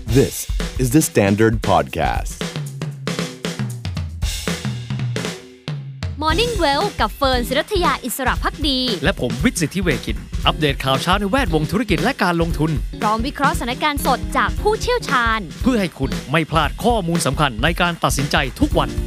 This is the Standard Podcast. Morning Well กับเฟิร์นศิรัทยาอิสระภักดีและผมวิทย์สิทธิเวคินอัปเดตข่าวเช้าในแวดวงธุรกิจและการลงทุนพร้อมวิเคราะห์สถานการณ์สดจากผู้เชี่ยวชาญเพื่อให้คุณไม่พลาดข้อมูลสำคัญในการตัดสินใจทุกวัน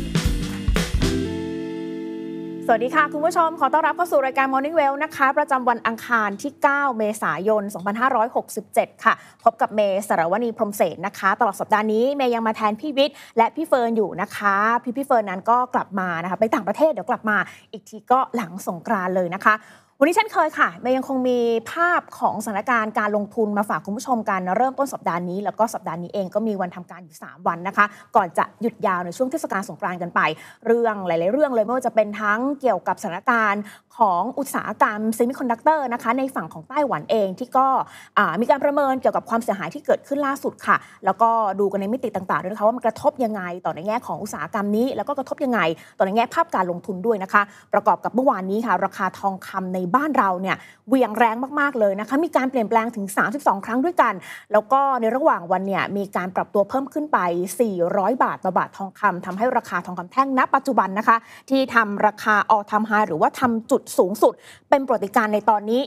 สวัสดีค่ะคุณผู้ชมขอต้อนรับเข้าสู่รายการ Morning Well นะคะประจำวันอังคารที่9เมษายน2567ค่ะพบกับเมย์สรวณีพรหมเสนนะคะตลอดสัปดาห์นี้เมย์ยังมาแทนพี่วิทย์และพี่เฟิร์นอยู่นะคะพี่เฟิร์นนั้นก็กลับมานะคะไปต่างประเทศเดี๋ยวกลับมาอีกทีก็หลังสงกรานต์เลยนะคะวันนี้เช่นเคยค่ะเมย์ยังคงมีภาพของสถานการณ์การลงทุนมาฝากคุณผู้ชมกันเริ่มต้นสัปดาห์นี้แล้วก็สัปดาห์นี้เองก็มีวันทำการอยู่3วันนะคะก่อนจะหยุดยาวในช่วงเทศกาลสงกรานต์กันไปเรื่องหลายๆเรื่องเลยไม่ว่าจะเป็นทั้งเกี่ยวกับสถานการณ์ของอุตสาหกรรมเซมิคอนดักเตอร์นะคะในฝั่งของไต้หวันเองที่ก็มีการประเมินเกี่ยวกับความเสียหายที่เกิดขึ้นล่าสุดค่ะแล้วก็ดูกันในมิติต่างๆด้วยนะคะว่ามันกระทบยังไงต่อในแง่ของอุตสาหกรรมนี้แล้วก็กระทบยังไงต่อในแง่ภาพการลงทุนด้วยนะคะประกอบกับเมื่อวานนี้ค่ะราคาทองคำในบ้านเราเนี่ยเหวี่ยงแรงมากๆเลยนะคะมีการเปลี่ยนแปลงถึง32ครั้งด้วยกันแล้วก็ในระหว่างวันเนี่ยมีการปรับตัวเพิ่มขึ้นไป400บาทต่อบาททองคำทำให้ราคาทองคำแท่งณปัจจุบันนะคะที่ทำราคาall time highหรือว่าทำจุดสูงสุดเป็นประวัติการณ์ในตอนนี้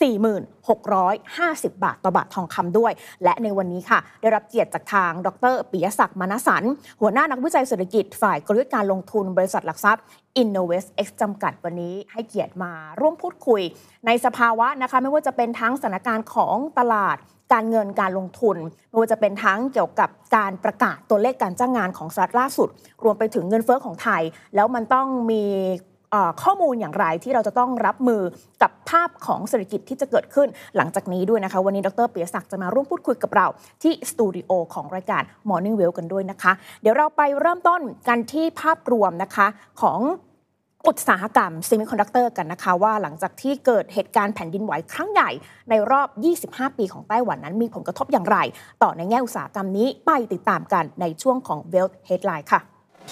4650 บาทต่อบาททองคำด้วยและในวันนี้ค่ะได้รับเกียรติจากทางดร.ปิยศักดิ์มนสันหัวหน้านักวิจัยเศรษฐกิจฝ่ายกลยุทธ์การลงทุนบริษัทหลักทรัพย์ InnovestX จำกัดวันนี้ให้เกียรติมาร่วมพูดคุยในสภาวะนะคะไม่ว่าจะเป็นทั้งสถานการณ์ของตลาดการเงินการลงทุนไม่ว่าจะเป็นทั้งเกี่ยวกับการประกาศตัวเลขการจ้างงานของสหรัฐล่าสุดรวมไปถึงเงินเฟ้อของไทยแล้วมันต้องมีข้อมูลอย่างไรที่เราจะต้องรับมือกับภาพของเศรษฐกิจที่จะเกิดขึ้นหลังจากนี้ด้วยนะคะวันนี้ดร.ปิยศักดิ์จะมาร่วมพูดคุยกับเราที่สตูดิโอของรายการ Morning Well กันด้วยนะคะเดี๋ยวเราไปเริ่มต้นกันที่ภาพรวมนะคะของอุตสาหกรรมเซมิคอนดักเตอร์กันนะคะว่าหลังจากที่เกิดเหตุการณ์แผ่นดินไหวครั้งใหญ่ในรอบ25ปีของไต้หวันนั้นมีผลกระทบอย่างไรต่อในแง่อุตสาหกรรมนี้ไปติดตามกันในช่วงของ Wealth Headline ค่ะ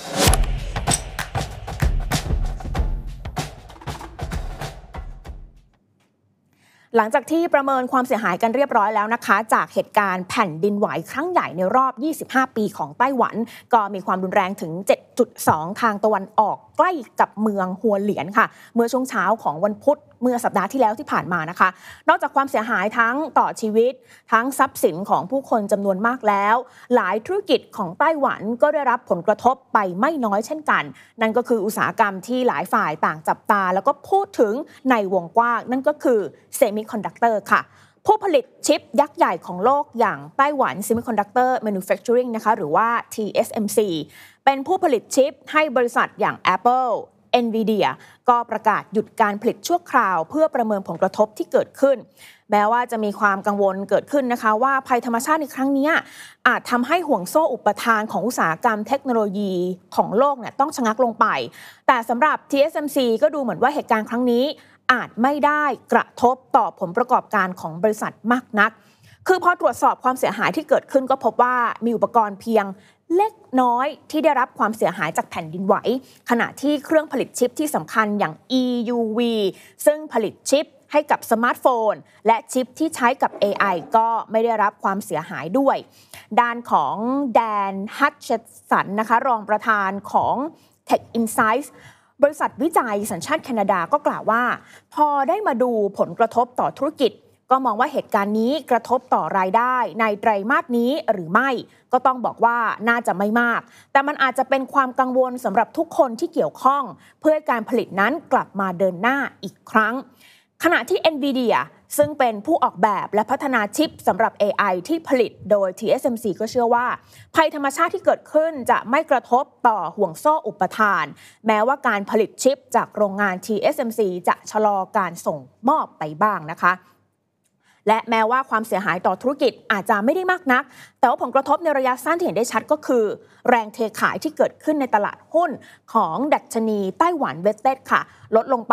หลังจากที่ประเมินความเสียหายกันเรียบร้อยแล้วนะคะจากเหตุการณ์แผ่นดินไหวครั้งใหญ่ในรอบ25ปีของไต้หวันก็มีความรุนแรงถึง 7.2 ทางตะวันออกใกล้กับเมืองฮัวเหลียนค่ะเมื่อช่วงเช้าของวันพุธเมื่อสัปดาห์ที่แล้วที่ผ่านมานะคะนอกจากความเสียหายทั้งต่อชีวิตทั้งทรัพย์สินของผู้คนจำนวนมากแล้วหลายธุรกิจของไต้หวันก็ได้รับผลกระทบไปไม่น้อยเช่นกันนั่นก็คืออุตสาหกรรมที่หลายฝ่ายต่างจับตาแล้วก็พูดถึงในวงกว้างนั่นก็คือเซมิคอนดักเตอร์ค่ะผู้ผลิตชิปยักษ์ใหญ่ของโลกอย่างไต้หวัน Semiconductor Manufacturing นะคะหรือว่า TSMC เป็นผู้ผลิตชิปให้บริษัทอย่าง Apple NVIDIA ก็ประกาศหยุดการผลิตชั่วคราวเพื่อประเมินผลกระทบที่เกิดขึ้นแม้ว่าจะมีความกังวลเกิดขึ้นนะคะว่าภัยธรรมชาติในครั้งนี้อาจทำให้ห่วงโซ่อุปทานของอุตสาหกรรมเทคโนโลยีของโลกเนี่ยต้องชะงักลงไปแต่สำหรับ TSMC ก็ดูเหมือนว่าเหตุการณ์ครั้งนี้อาจไม่ได้กระทบต่อผลประกอบการของบริษัทมากนักคือพอตรวจสอบความเสียหายที่เกิดขึ้นก็พบว่ามีอุปกรณ์เพียงเล็กน้อยที่ได้รับความเสียหายจากแผ่นดินไหวขณะที่เครื่องผลิตชิปที่สำคัญอย่าง EUV ซึ่งผลิตชิปให้กับสมาร์ทโฟนและชิปที่ใช้กับ AI ก็ไม่ได้รับความเสียหายด้วยด้านของแดนฮัตเชสันนะคะรองประธานของ Tech Insights บริษัทวิจัยสัญชาติแคนาดาก็กล่าวว่าพอได้มาดูผลกระทบต่อธุรกิจก็มองว่าเหตุการณ์นี้กระทบต่อรายได้ในไตรมาสนี้หรือไม่ก็ต้องบอกว่าน่าจะไม่มากแต่มันอาจจะเป็นความกังวลสำหรับทุกคนที่เกี่ยวข้องเพื่อให้การผลิตนั้นกลับมาเดินหน้าอีกครั้งขณะที่ NVIDIA ซึ่งเป็นผู้ออกแบบและพัฒนาชิปสำหรับ AI ที่ผลิตโดย TSMC ก็เชื่อว่าภัยธรรมชาติที่เกิดขึ้นจะไม่กระทบต่อห่วงโซ่อุปทานแม้ว่าการผลิตชิปจากโรงงาน TSMC จะชะลอการส่งมอบไปบ้างนะคะและแม้ว่าความเสียหายต่อธุรกิจอาจจะไม่ได้มากนักแต่ว่าผลกระทบในระยะสั้นที่เห็นได้ชัดก็คือแรงเทขายที่เกิดขึ้นในตลาดหุ้นของดัชนีไต้หวันเวสเต็ดค่ะลดลงไป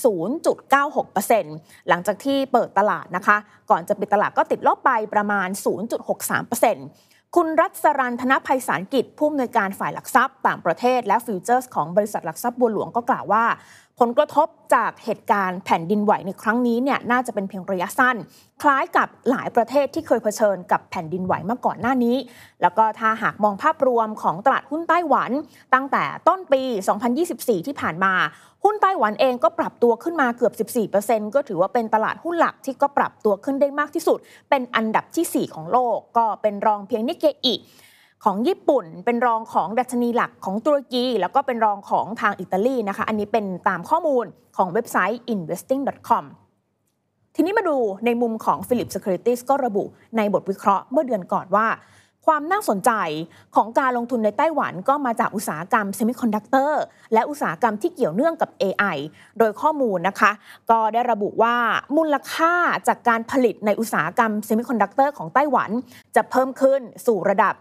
0.96% หลังจากที่เปิดตลาดนะคะก่อนจะปิดตลาดก็ติดลบไปประมาณ 0.63%คุณรัศรันธนภัยสารกิจผู้อำนวยการฝ่ายหลักทรัพย์ต่างประเทศและฟิวเจอร์สของบริษัทหลักทรัพย์บัวหลวงก็กล่าวว่าผผลกระทบจากเหตุการณ์แผ่นดินไหวในครั้งนี้เนี่ยน่าจะเป็นเพียงระยะสั้นคล้ายกับหลายประเทศที่เคยเผชิญกับแผ่นดินไหวมาก่อนหน้านี้แล้วก็ถ้าหากมองภาพรวมของตลาดหุ้นไต้หวันตั้งแต่ต้นปี 2024 ที่ผ่านมาหุ้นไต้หวันเองก็ปรับตัวขึ้นมาเกือบ 14% ก็ถือว่าเป็นตลาดหุ้นหลักที่ก็ปรับตัวขึ้นได้มากที่สุดเป็นอันดับที่ 4 ของโลกก็เป็นรองเพียงนิเกอิของญี่ปุ่นเป็นรองของดัชนีหลักของตุรกีแล้วก็เป็นรองของทางอิตาลีนะคะอันนี้เป็นตามข้อมูลของเว็บไซต์ investing.com ทีนี้มาดูในมุมของ Phillip Securities ก็ระบุในบทวิเคราะห์เมื่อเดือนก่อนว่าความน่าสนใจของการลงทุนในไต้หวันก็มาจากอุตสาหกรรมเซมิคอนดักเตอร์และอุตสาหกรรมที่เกี่ยวเนื่องกับ AI โดยข้อมูลนะคะก็ได้ระบุว่ามูลค่าจากการผลิตในอุตสาหกรรมเซมิคอนดักเตอร์ของไต้หวันจะเพิ่มขึ้นสู่ระดับ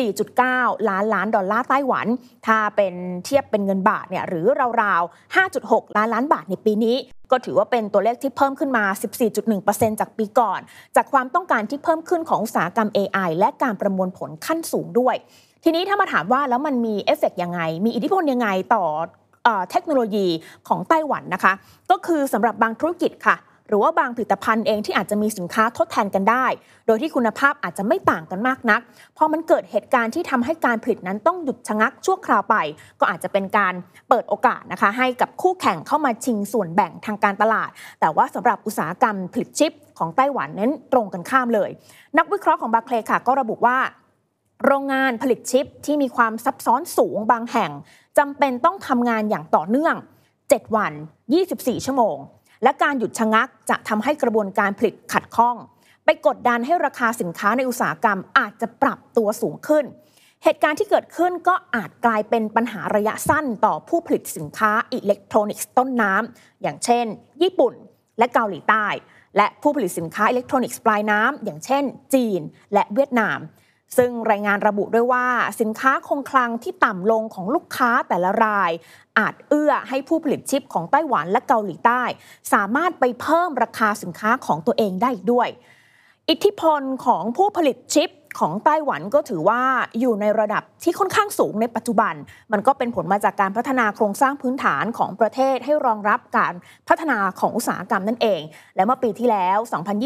4.9 ล้านดอลลาร์ไต้หวันถ้าเป็นเทียบเป็นเงินบาทเนี่ยหรือราวๆ 5.6 ล้านบาทในปีนี้ก็ถือว่าเป็นตัวเลขที่เพิ่มขึ้นมา 14.1% จากปีก่อนจากความต้องการที่เพิ่มขึ้นของอุตสาหกรรม AI และการประมวลผลขั้นสูงด้วยทีนี้ถ้ามาถามว่าแล้วมันมีเอฟเฟกต์ยังไงมีอิทธิพลยังไงต่อเทคโนโลยีของไต้หวันนะคะก็คือสำหรับบางธุรกิจค่ะหรือว่าบางผลิตภัณฑ์เองที่อาจจะมีสินค้าทดแทนกันได้โดยที่คุณภาพอาจจะไม่ต่างกันมากนักพอมันเกิดเหตุการณ์ที่ทำให้การผลิตนั้นต้องหยุดชะงักชั่วคราวไปก็อาจจะเป็นการเปิดโอกาสนะคะให้กับคู่แข่งเข้ามาชิงส่วนแบ่งทางการตลาดแต่ว่าสำหรับอุตสาหกรรมผลิตชิปของไต้หวันนั้นตรงกันข้ามเลยนักวิเคราะห์ของบาร์เคลย์ค่ะก็ระบุว่าโรงงานผลิตชิปที่มีความซับซ้อนสูงบางแห่งจำเป็นต้องทำงานอย่างต่อเนื่อง7 วัน 24 ชั่วโมงและการหยุดชะงักจะทำให้กระบวนการผลิตขัดข้องไปกดดันให้ราคาสินค้าในอุตสาหกรรมอาจจะปรับตัวสูงขึ้นเหตุการณ์ที่เกิดขึ้นก็อาจกลายเป็นปัญหาระยะสั้นต่อผู้ผลิตสินค้าอิเล็กทรอนิกส์ต้นน้ำอย่างเช่นญี่ปุ่นและเกาหลีใต้และผู้ผลิตสินค้าอิเล็กทรอนิกส์ปลายน้ำอย่างเช่นจีนและเวียดนามซึ่งรายงานระบุด้วยว่าสินค้าคงคลังที่ต่ำลงของลูกค้าแต่ละรายอาจเอื้อให้ผู้ผลิตชิปของไต้หวันและเกาหลีใต้สามารถไปเพิ่มราคาสินค้าของตัวเองได้ด้วยอิทธิพลของผู้ผลิตชิปของไต้หวันก็ถือว่าอยู่ในระดับที่ค่อนข้างสูงในปัจจุบันมันก็เป็นผลมาจากการพัฒนาโครงสร้างพื้นฐานของประเทศให้รองรับการพัฒนาของอุตสาหกรรมนั่นเองและเมื่อปีที่แล้ว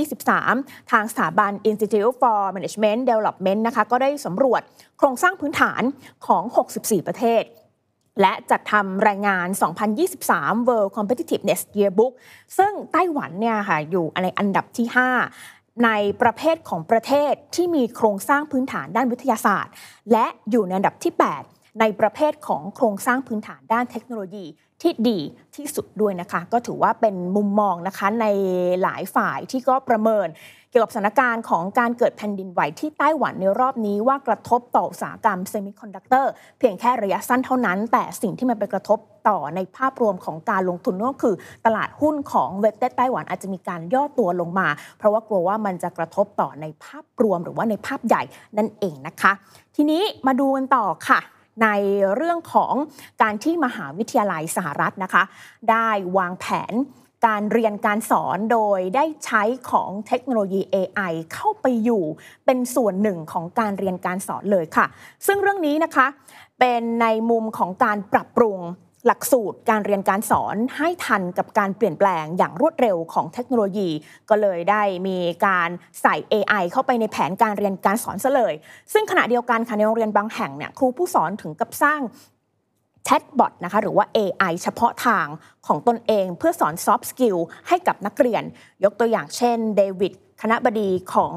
2023 ทางสถาบัน Institute for Management Development นะคะก็ได้สำรวจโครงสร้างพื้นฐานของ 64 ประเทศและจัดทำรายงาน 2023 World Competitiveness Yearbook ซึ่งไต้หวันเนี่ยค่ะอยู่ในอันดับที่ 5ในประเภทของประเทศที่มีโครงสร้างพื้นฐานด้านวิทยาศาสตร์และอยู่ในอันดับที่ 8ในประเภทของโครงสร้างพื้นฐานด้านเทคโนโลยีที่ดีที่สุดด้วยนะคะก็ถือว่าเป็นมุมมองนะคะในหลายฝ่ายที่ก็ประเมินเกี่ยวกับสถานการณ์ของการเกิดแผ่นดินไหวที่ไต้หวันในรอบนี้ว่ากระทบต่ออุตสาหกรรมเซมิคอนดักเตอร์เพียงแค่ระยะสั้นเท่านั้นแต่สิ่งที่มันไปกระทบต่อในภาพรวมของการลงทุนก็คือตลาดหุ้นของเวสเทิร์นไต้หวันอาจจะมีการย่อตัวลงมาเพราะว่ากลัวว่ามันจะกระทบต่อในภาพรวมหรือว่าในภาพใหญ่นั่นเองนะคะทีนี้มาดูกันต่อค่ะในเรื่องของการที่มหาวิทยาลัยสหรัฐนะคะได้วางแผนการเรียนการสอนโดยได้ใช้ของเทคโนโลยี AI เข้าไปอยู่เป็นส่วนหนึ่งของการเรียนการสอนเลยค่ะซึ่งเรื่องนี้นะคะเป็นในมุมของการปรับปรุงหลักสูตรการเรียนการสอนให้ทันกับการเปลี่ยนแปลงอย่างรวดเร็วของเทคโนโลยีก็เลยได้มีการใส่ AI เข้าไปในแผนการเรียนการสอนซะเลยซึ่งขณะเดียวกันค่ะในโรงเรียนบางแห่งเนี่ยครูผู้สอนถึงกับสร้างแชทบอทนะคะหรือว่า AI เฉพาะทางของตนเองเพื่อสอน soft skill ให้กับนักเรียนยกตัวอย่างเช่นเดวิดคณบดีของ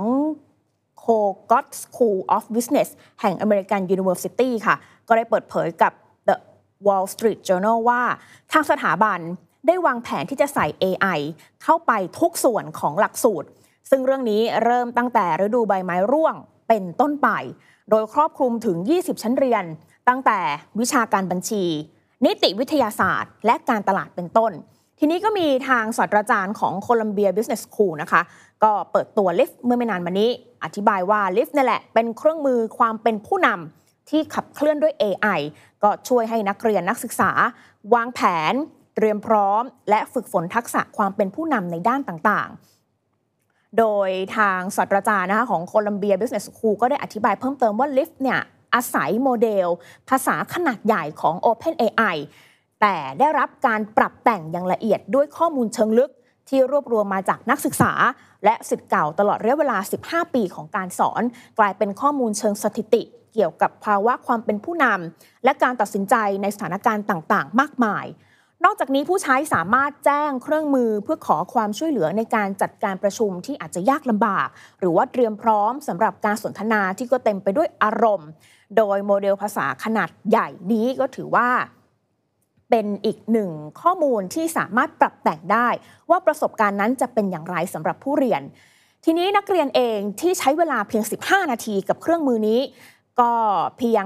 Kogod School of Business แห่ง American University ค่ะก็ได้เปิดเผยกับ The Wall Street Journal ว่าทางสถาบันได้วางแผนที่จะใส่ AI เข้าไปทุกส่วนของหลักสูตรซึ่งเรื่องนี้เริ่มตั้งแต่ฤดูใบไม้ร่วงเป็นต้นไปโดยครอบคลุมถึง20ชั้นเรียนตั้งแต่วิชาการบัญชีนิติวิทยาศาสตร์และการตลาดเป็นต้นทีนี้ก็มีทางศาสตราจารย์ของ Columbia Business School นะคะก็เปิดตัว LIFT เมื่อไม่นานมานี้อธิบายว่า LIFT นี่แหละเป็นเครื่องมือความเป็นผู้นำที่ขับเคลื่อนด้วย AI ก็ช่วยให้นักเรียนนักศึกษาวางแผนเตรียมพร้อมและฝึกฝนทักษะความเป็นผู้นำในด้านต่างๆโดยทางศาสตราจารย์นะคะของ Columbia Business School ก็ได้อธิบายเพิ่มเติมว่า LIFT เนี่ยอาศัยโมเดลภาษาขนาดใหญ่ของ OpenAI แต่ได้รับการปรับแต่งอย่างละเอียดด้วยข้อมูลเชิงลึกที่รวบรวมมาจากนักศึกษาและศิษย์เก่าตลอดระยะเวลา15 ปีของการสอนกลายเป็นข้อมูลเชิงสถิติเกี่ยวกับภาวะความเป็นผู้นำและการตัดสินใจในสถานการณ์ต่างๆมากมายนอกจากนี้ผู้ใช้สามารถแจ้งเครื่องมือเพื่อขอความช่วยเหลือในการจัดการประชุมที่อาจจะยากลำบากหรือว่าเตรียมพร้อมสำหรับการสนทนาที่ก็เต็มไปด้วยอารมณ์โดยโมเดลภาษาขนาดใหญ่นี้ก็ถือว่าเป็นอีกหนึ่งข้อมูลที่สามารถปรับแต่งได้ว่าประสบการณ์นั้นจะเป็นอย่างไรสำหรับผู้เรียนทีนี้นักเรียนเองที่ใช้เวลาเพียง15 นาทีกับเครื่องมือนี้ก็เพียง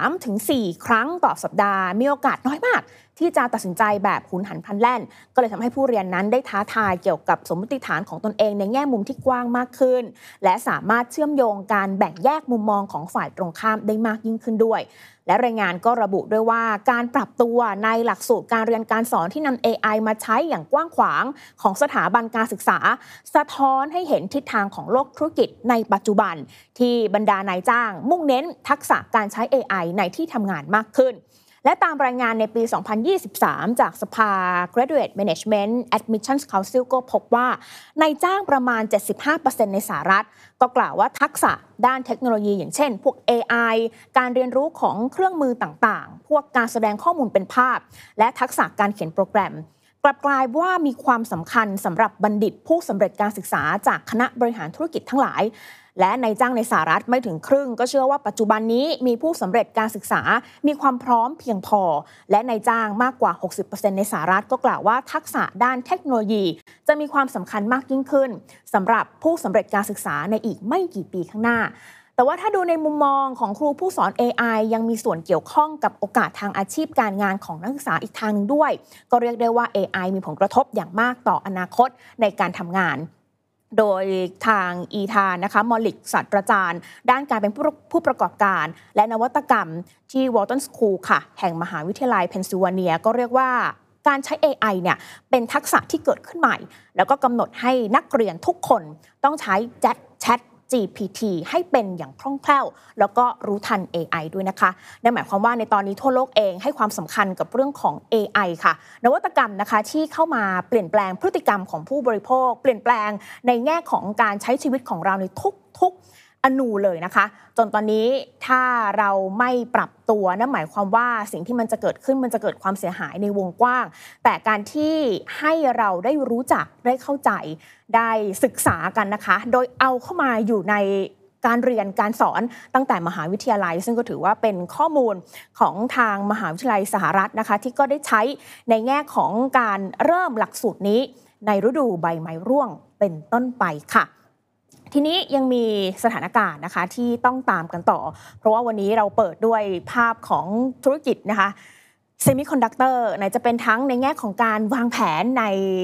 3-4 ครั้งต่อสัปดาห์มีโอกาสน้อยมากที่จะตัดสินใจแบบหุนหันพลันแล่นก็เลยทำให้ผู้เรียนนั้นได้ท้าทายเกี่ยวกับสมมติฐานของตนเองในแง่มุมที่กว้างมากขึ้นและสามารถเชื่อมโยงการแบ่งแยกมุมมองของฝ่ายตรงข้ามได้มากยิ่งขึ้นด้วยและรายงานก็ระบุด้วยว่าการปรับตัวในหลักสูตรการเรียนการสอนที่นำ AI มาใช้อย่างกว้างขวางของสถาบันการศึกษาสะท้อนให้เห็นทิศทางของโลกธุรกิจในปัจจุบันที่บรรดานายจ้างมุ่งเน้นทักษะการใช้ AI ในที่ทำงานมากขึ้นและตามรายงานในปี 2023 จากสภา Graduate Management Admissions Council ก็พบว่านายจ้างประมาณ 75% ในสหรัฐก็กล่าวว่าทักษะด้านเทคโนโลยีอย่างเช่นพวก AI การเรียนรู้ของเครื่องมือต่างๆพวกการแสดงข้อมูลเป็นภาพและทักษะการเขียนโปรแกรมกลับกลายว่ามีความสำคัญสำหรับบัณฑิตผู้สำเร็จการศึกษาจากคณะบริหารธุรกิจทั้งหลายและนายจ้างในสหรัฐไม่ถึงครึ่งก็เชื่อว่าปัจจุบันนี้มีผู้สำเร็จการศึกษามีความพร้อมเพียงพอและนายจ้างมากกว่า 60% ในสหรัฐก็กล่าวว่าทักษะด้านเทคโนโลยีจะมีความสำคัญมากยิ่งขึ้นสำหรับผู้สำเร็จการศึกษาในอีกไม่กี่ปีข้างหน้าแต่ว่าถ้าดูในมุมมองของครูผู้สอน AI ยังมีส่วนเกี่ยวข้องกับโอกาสทางอาชีพการงานของนักศึกษาอีกทางนึงด้วยก็เรียกได้ว่า AI มีผลกระทบอย่างมากต่ออนาคตในการทำงานโดยทางอีธานนะคะมอลิกศาสตราจารย์ด้านการเป็นผู้ประกอบการและนวัตกรรมที่ Wharton School ค่ะแห่งมหาวิทยาลัยเพนซิลเวเนียก็เรียกว่าการใช้ AI เนี่ยเป็นทักษะที่เกิดขึ้นใหม่แล้วก็กำหนดให้นักเรียนทุกคนต้องใช้ Chat GPT ให้เป็นอย่างคล่องแคล่วแล้วก็รู้ทัน AI ด้วยนะคะนั่นหมายความว่าในตอนนี้ทั่วโลกเองให้ความสำคัญกับเรื่องของ AI ค่ะนวัตกรรมนะคะที่เข้ามาเปลี่ยนแปลงพฤติกรรมของผู้บริโภคเปลี่ยนแปลงในแง่ของการใช้ชีวิตของเราในทุกอนูเลยนะคะจนตอนนี้ถ้าเราไม่ปรับตัวนั่นหมายความว่าสิ่งที่มันจะเกิดขึ้นมันจะเกิดความเสียหายในวงกว้างแต่การที่ให้เราได้รู้จักได้เข้าใจได้ศึกษากันนะคะโดยเอาเข้ามาอยู่ในการเรียนการสอนตั้งแต่มหาวิทยาลัยซึ่งก็ถือว่าเป็นข้อมูลของทางมหาวิทยาลัยสหรัฐนะคะที่ก็ได้ใช้ในแง่ของการเริ่มหลักสูตรนี้ในฤดูใบไม้ร่วงเป็นต้นไปค่ะทีนี้ยังมีสถานการณ์นะคะที่ต้องตามกันต่อเพราะว่าวันนี้เราเปิดด้วยภาพของธุรกิจนะคะเซมิคอนดักเตอร์ไหนจะเป็นทั้งในแง่ของการวางแผนใน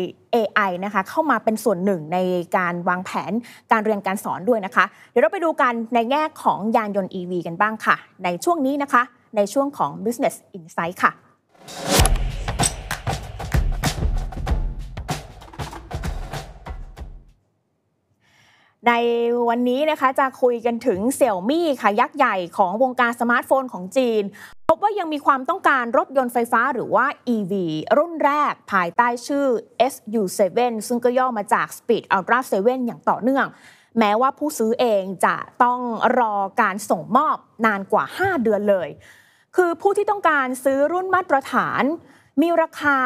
AI นะคะเข้ามาเป็นส่วนหนึ่งในการวางแผนการเรียนการสอนด้วยนะคะเดี๋ยวเราไปดูกันในแง่ของยานยนต์ EV กันบ้างค่ะในช่วงนี้นะคะในช่วงของ Business Insight ค่ะในวันนี้นะคะจะคุยกันถึง Xiaomi ค่ะยักษ์ใหญ่ของวงการสมาร์ทโฟนของจีนพบว่ายังมีความต้องการรถยนต์ไฟฟ้าหรือว่า EV รุ่นแรกภายใต้ชื่อ SU7 ซึ่งก็ย่อมาจาก Speed Ultra 7 อย่างต่อเนื่องแม้ว่าผู้ซื้อเองจะต้องรอการส่งมอบนานกว่า5 เดือนเลยคือผู้ที่ต้องการซื้อรุ่นมาตรฐานมีราคา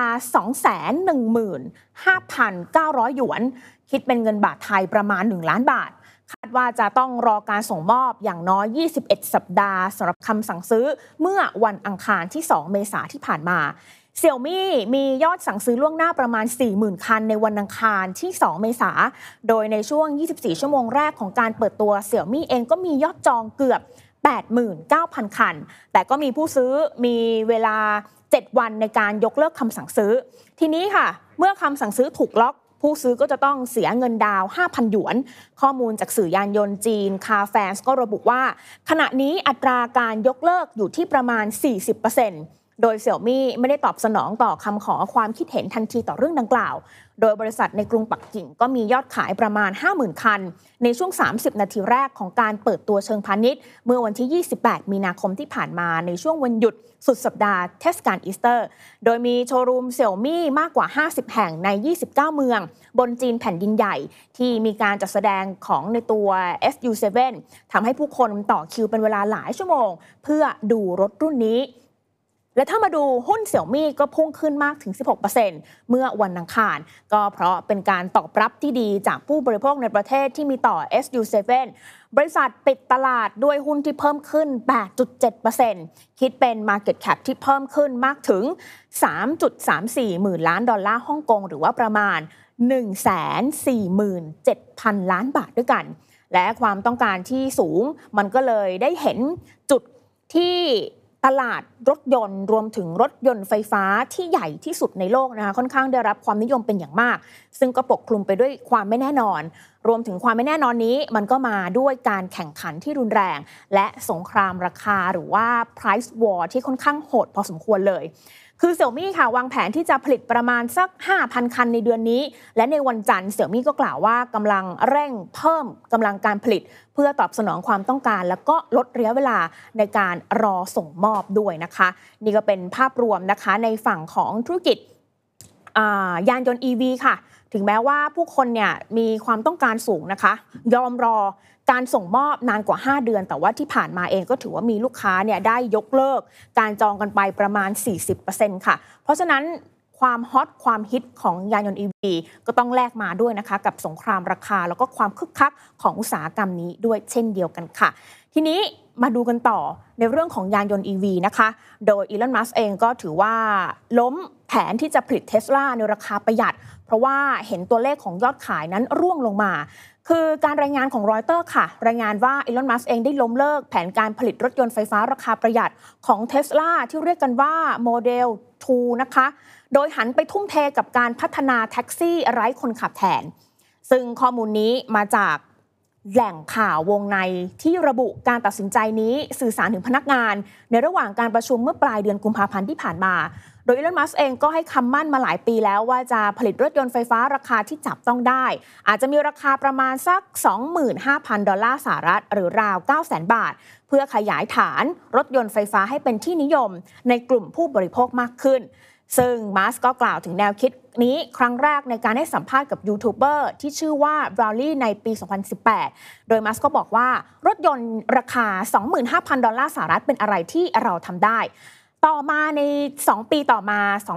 215,900 หยวนคิดเป็นเงินบาทไทยประมาณ1 ล้านบาทคาดว่าจะต้องรอการส่งมอบอย่างน้อย21 สัปดาห์สำหรับคำสั่งซื้อเมื่อวันอังคารที่2 เมษายนที่ผ่านมา Xiaomi มียอดสั่งซื้อล่วงหน้าประมาณ 40,000 คันในวันอังคารที่2 เมษายนโดยในช่วง24 ชั่วโมงแรกของการเปิดตัว Xiaomi เองก็มียอดจองเกือบ 89,000 คันแต่ก็มีผู้ซื้อมีเวลา7 วันในการยกเลิกคำสั่งซื้อทีนี้ค่ะเมื่อคำสั่งซื้อถูกล็อกผู้ซื้อก็จะต้องเสียเงินดาวน์ 5,000 หยวนข้อมูลจากสื่อยานยนต์จีน Car Fans ก็ระบุว่าขณะนี้อัตราการยกเลิกอยู่ที่ประมาณ 40% โดย Xiaomi ไม่ได้ตอบสนองต่อคำขอความคิดเห็นทันทีต่อเรื่องดังกล่าวโดยบริษัทในกรุงปักกิ่งก็มียอดขายประมาณ 50,000 คันในช่วง30นาทีแรกของการเปิดตัวเชิงพาณิชย์เมื่อวันที่28มีนาคมที่ผ่านมาในช่วงวันหยุดสุดสัปดาห์เทศกาลอีสเตอร์โดยมีโชว์รูม Xiaomi มากกว่า50แห่งใน29เมืองบนจีนแผ่นดินใหญ่ที่มีการจัดแสดงของในตัว SU7 ทำให้ผู้คนต่อคิวเป็นเวลาหลายชั่วโมงเพื่อดูรถรุ่นนี้และถ้ามาดูหุ้น Xiaomi ก็พุ่งขึ้นมากถึง 16% เมื่อวันอังคารก็เพราะเป็นการตอบรับที่ดีจากผู้บริโภคในประเทศที่มีต่อ SU7 บริษัทปิดตลาดด้วยหุ้นที่เพิ่มขึ้น 8.7% คิดเป็น Market Cap ที่เพิ่มขึ้นมากถึง 3.34 หมื่นล้านดอลลาร์ฮ่องกงหรือว่าประมาณ 147,000 ล้านบาทด้วยกันและความต้องการที่สูงมันก็เลยได้เห็นจุดที่ตลาดรถยนต์รวมถึงรถยนต์ไฟฟ้าที่ใหญ่ที่สุดในโลกนะคะค่อนข้างได้รับความนิยมเป็นอย่างมากซึ่งก็ปกคลุมไปด้วยความไม่แน่นอนรวมถึงความไม่แน่นอนนี้มันก็มาด้วยการแข่งขันที่รุนแรงและสงครามราคาหรือว่า price war ที่ค่อนข้างโหดพอสมควรเลยคือ Xiaomi ค่ะวางแผนที่จะผลิตประมาณสัก 5,000 คันในเดือนนี้และในวันจันทร์ Xiaomi ก็กล่าวว่ากำลังเร่งเพิ่มกำลังการผลิตเพื่อตอบสนองความต้องการแล้วก็ลดระยะเวลาในการรอส่งมอบด้วยนะคะนี่ก็เป็นภาพรวมนะคะในฝั่งของธุรกิจยานยนต์ EV ค่ะถึงแม้ว่าผู้คนเนี่ยมีความต้องการสูงนะคะยอมรอการส่งมอบนานกว่า5เดือนแต่ว่าที่ผ่านมาเองก็ถือว่ามีลูกค้าเนี่ยได้ยกเลิกการจองกันไปประมาณ 40% ค่ะเพราะฉะนั้นความฮอตความฮิตของยานยนต์ EV ก็ต้องแลกมาด้วยนะคะกับสงครามราคาแล้วก็ความคึกคักของอุตสาหกรรมนี้ด้วยเช่นเดียวกันค่ะทีนี้มาดูกันต่อในเรื่องของยานยนต์ EV นะคะโดยอีลอน มัสก์เองก็ถือว่าล้มแผนที่จะผลิต Tesla ในราคาประหยัดเพราะว่าเห็นตัวเลขของยอดขายนั้นร่วงลงมาคือการรายงานของรอยเตอร์ค่ะรายงานว่าอีลอน มัสก์เองได้ล้มเลิกแผนการผลิตรถยนต์ไฟฟ้าราคาประหยัดของ Tesla ที่เรียกกันว่าโมเดล 2 นะคะโดยหันไปทุ่มเทกับการพัฒนาแท็กซี่ไร้คนขับแทนซึ่งข้อมูลนี้มาจากแหล่งข่าววงในที่ระบุการตัดสินใจนี้สื่อสารถึงพนักงานในระหว่างการประชุมเมื่อปลายเดือนกุมภาพันธ์ที่ผ่านมาโดยอีลอน มัสก์เองก็ให้คำมั่นมาหลายปีแล้วว่าจะผลิตรถยนต์ไฟฟ้าราคาที่จับต้องได้อาจจะมีราคาประมาณสัก 25,000 ดอลลาร์สหรัฐหรือราว 900,000 บาทเพื่อขยายฐานรถยนต์ไฟฟ้าให้เป็นที่นิยมในกลุ่มผู้บริโภคมากขึ้นซึ่งมัสก์ก็กล่าวถึงแนวคิดนี้ครั้งแรกในการให้สัมภาษณ์กับยูทูบเบอร์ที่ชื่อว่าบราวลี่ในปี 2018 โดยมัสก์ก็บอกว่ารถยนต์ราคา 25,000 ดอลลาร์สหรัฐเป็นอะไรที่เราทำได้ต่อมาใน2ปีต่อมา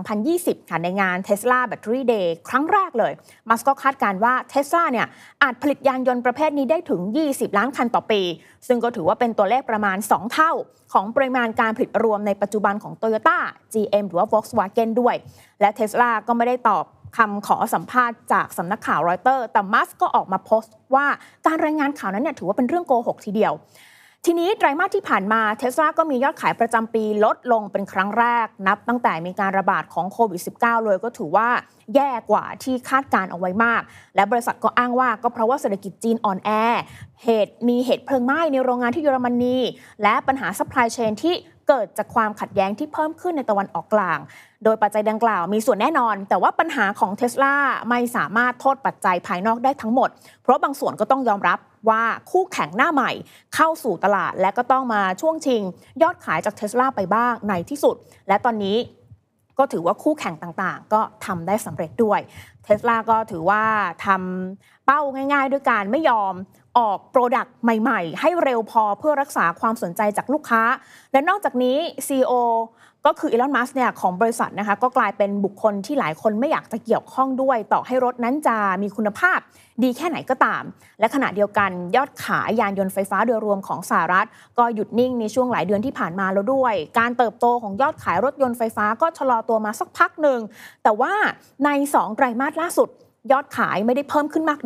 2020 ค่ะในงาน Tesla Battery Day ครั้งแรกเลยมัสก์ก็คาดการณ์ว่า Tesla เนี่ยอาจผลิตยานยนต์ประเภทนี้ได้ถึง20ล้านคันต่อปีซึ่งก็ถือว่าเป็นตัวเลขประมาณ2เท่าของปริมาณการผลิตรวมในปัจจุบันของ Toyota GM หรือว่า Volkswagen ด้วยและ Tesla ก็ไม่ได้ตอบคำขอสัมภาษณ์จากสำนักข่าวรอยเตอร์แต่มัสก์ก็ออกมาโพสต์ว่าการรายงานข่าวนั้นเนี่ยถือว่าเป็นเรื่องโกหกทีเดียวทีนี้ไตรมาสที่ผ่านมา Tesla ก็มียอดขายประจำปีลดลงเป็นครั้งแรกนับตั้งแต่มีการระบาดของโควิด -19 เลยก็ถือว่าแย่กว่าที่คาดการเอาไว้มากและบริษัทก็อ้างว่าก็เพราะว่าเศรษฐกิจจีนอ่อนแอมีเหตุเพลิงไหม้ในโรงงานที่เยอรมนีและปัญหาซัพพลายเชนที่เกิดจากความขัดแย้งที่เพิ่มขึ้นในตะวันออกกลางโดยปัจจัยดังกล่าวมีส่วนแน่นอนแต่ว่าปัญหาของ Tesla ไม่สามารถโทษปัจจัยภายนอกได้ทั้งหมดเพราะบางส่วนก็ต้องยอมรับว่าคู่แข่งหน้าใหม่เข้าสู่ตลาดและก็ต้องมาช่วงชิงยอดขายจาก Tesla ไปบ้างในที่สุดและตอนนี้ก็ถือว่าคู่แข่งต่างๆก็ทำได้สำเร็จด้วย Tesla ก็ถือว่าทำเป้าง่ายๆด้วยการไม่ยอมออกโปรดักต์ใหม่ๆให้เร็วพอเพื่อรักษาความสนใจจากลูกค้าและนอกจากนี้ CEO ก็คืออีลอน มัสก์เนี่ยของบริษัทนะคะก็กลายเป็นบุคคลที่หลายคนไม่อยากจะเกี่ยวข้องด้วยต่อให้รถนั้นจะมีคุณภาพดีแค่ไหนก็ตามและขณะเดียวกันยอดขายยานยนต์ไฟฟ้าโดยรวมของสหรัฐก็หยุดนิ่งในช่วงหลายเดือนที่ผ่านมาแล้วด้วยการเติบโตของยอดขายรถยนต์ไฟฟ้าก็ชะลอตัวมาสักพักหนึ่งแต่ว่าใน2ไตรมาสล่าสุดยอดขายไม่ได้เพิ่มขึ้นมากนัก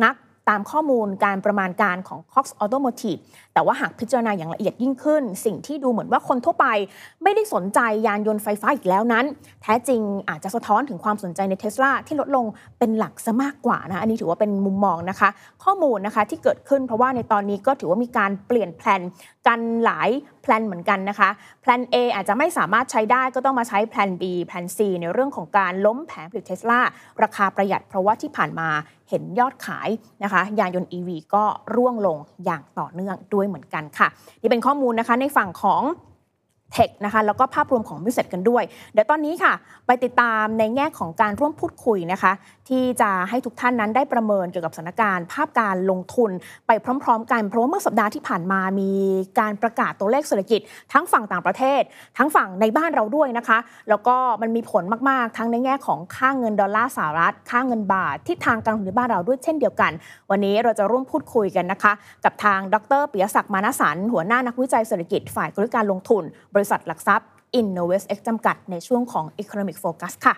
ตามข้อมูลการประมาณการของ Cox Automotive แต่ว่าหากพิจารณาอย่างละเอียดยิ่งขึ้นสิ่งที่ดูเหมือนว่าคนทั่วไปไม่ได้สนใจยานยนต์ไฟฟ้าอีกแล้วนั้นแท้จริงอาจจะสะท้อนถึงความสนใจใน Tesla ที่ลดลงเป็นหลักซะมากกว่านะอันนี้ถือว่าเป็นมุมมองนะคะข้อมูลนะคะที่เกิดขึ้นเพราะว่าในตอนนี้ก็ถือว่ามีการเปลี่ยนแพลนกันหลายแพลนเหมือนกันนะคะแพลน A อาจจะไม่สามารถใช้ได้ก็ต้องมาใช้แพลน B แพลน C ในเรื่องของการล้มแผงผลิต Tesla ราคาประหยัดเพราะว่าที่ผ่านมาเห็นยอดขายนะคะยานยนต์ EV ก็ร่วงลงอย่างต่อเนื่องด้วยเหมือนกันค่ะนี่เป็นข้อมูลนะคะในฝั่งของเทคนะคะแล้วก็ภาพรวมของบริษัทกันด้วยเดี๋ยวตอนนี้ค่ะไปติดตามในแง่ของการร่วมพูดคุยนะคะที่จะให้ทุกท่านนั้นได้ประเมินเกี่ยวกับสถานการณ์ภาพการลงทุนไปพร้อมๆกันเพราะว่าเมื่อสัปดาห์ที่ผ่านมามีการประกาศตัวเลขเศรษฐกิจทั้งฝั่งต่างประเทศทั้งฝั่งในบ้านเราด้วยนะคะแล้วก็มันมีผลมากๆทั้งในแง่ของค่าเงินดอลลาร์สหรัฐค่าเงินบาททิศทางการลงทุนในบ้านเราด้วยเช่นเดียวกันวันนี้เราจะร่วมพูดคุยกันนะคะกับทางดร.ปิยศักดิ์มานะสันหัวหน้านักวิจัยเศรษฐกิจฝ่ายกลยุทธ์การลงทุนบริษัทหลักทรัพย์ InnovestX จำกัดในช่วงของ Economic Focus ค่ะ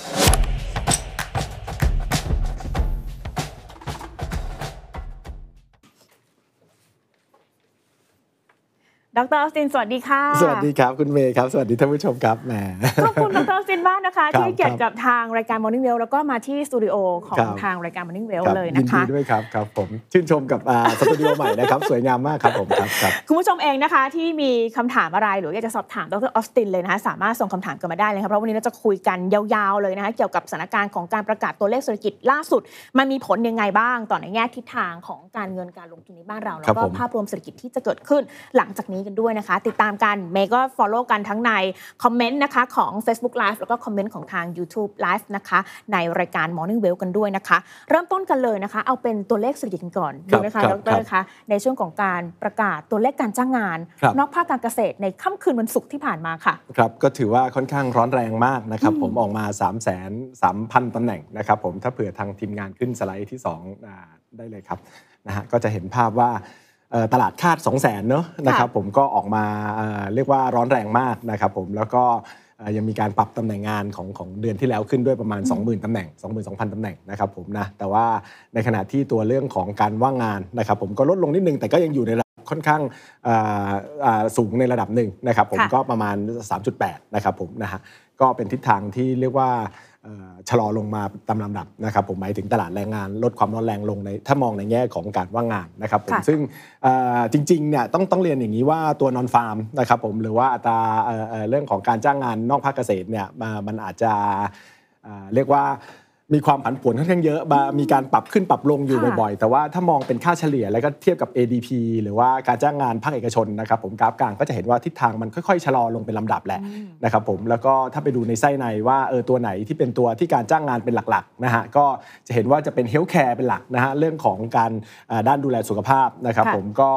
ดร.ออสตินสวัสดีค่ะสวัสดีครับคุณเมย์ครับสวัสดีท่านผู้ชมครับแหมขอบคุณดร.ออสตินมากนะคะที่ให้เกียรติกับทางรายการ Morning Well แล้วก็มาที่สตูดิโอของทางรายการ Morning Well เลยนะคะยินดีด้วยครับผมชื่นชมกับสตูดิโอใหม่นะครับสวยงามมากครับผมครับคุณผู้ชมเองนะคะที่มีคำถามอะไรหรืออยากจะสอบถามดร.ออสตินเลยนะคะสามารถส่งคำถามกันมาได้เลยครับเพราะวันนี้เราจะคุยกันยาวๆเลยนะคะเกี่ยวกับสถานการณ์ของการประกาศตัวเลขเศรษฐกิจล่าสุดมันมีผลยังไงบ้างต่อในแง่ทิศทางของการเงินการลงทุนในบ้านเราแล้วก็ภาพรวมเศรษฐกิจที่จะเกิดขึ้นหลังจากนี้กันด้วยนะคะติดตามกันเมย์ก็ follow กันทั้งในคอมเมนต์นะคะของ Facebook Live แล้วก็คอมเมนต์ของทาง YouTube Live นะคะในรายการ Morning Well กันด้วยนะคะเริ่มต้นกันเลยนะคะเอาเป็นตัวเลขเศรษฐกิจก่อนดีไหมคะดร.คะในช่วงของการประกาศตัวเลขการจ้างงานนอกภาคการเกษตรในค่ำคืนวันศุกร์ที่ผ่านมาค่ะครับก็ถือว่าค่อนข้างร้อนแรงมากนะครับผมออกมา 330,000 ตำแหน่งนะครับผมถ้าเผื่อทางทีมงานขึ้นสไลด์ที่2ได้เลยครับนะฮะก็จะเห็นภาพว่าตลาดคาด 200,000 เนอะนะครับผมก็ออกมาเรียกว่าร้อนแรงมากนะครับผมแล้วก็ยังมีการปรับตำแหน่งงานของเดือนที่แล้วขึ้นด้วยประมาณ 20,000 ตำแหน่ง 22,000 ตำแหน่งนะครับผมนะแต่ว่าในขณะที่ตัวเรื่องของการว่างงานนะครับผมก็ลดลงนิดนึงแต่ก็ยังอยู่ในระดับค่อนข้างสูงในระดับหนึ่งนะครับผมก็ประมาณ 3.8 นะครับผมนะฮะก็เป็นทิศทางที่เรียกว่าชะลอลงมาตามลำดับนะครับผมหมายถึงตลาดแรงงานลดความร้อนแรงลงในถ้ามองในแง่ของการว่างงานนะครับผมซึ่งจริงๆเนี่ยต้องเรียนอย่างนี้ว่าตัวนอนฟาร์มนะครับผมหรือว่าอัตราเรื่องของการจ้างงานนอกภาคเกษตรเนี่ยมันอาจจะเรียกว่ามีความผันผวนค่อนข้างเยอะมีการปรับขึ้นปรับลงอยู่บ่อยๆแต่ว่าถ้ามองเป็นค่าเฉลี่ยแล้วก็เทียบกับ ADP หรือว่าการจ้างงานภาคเอกชนนะครับผมกราฟกลางก็จะเห็นว่าทิศทางมันค่อยๆชะลอลงเป็นลำดับแหละนะครับผมแล้วก็ถ้าไปดูในไส้ในว่าตัวไหนที่เป็นตัวที่การจ้างงานเป็นหลักๆนะฮะก็จะเห็นว่าจะเป็นเฮลท์แคร์เป็นหลักนะฮะเรื่องของการด้านดูแลสุขภาพนะครับผมก็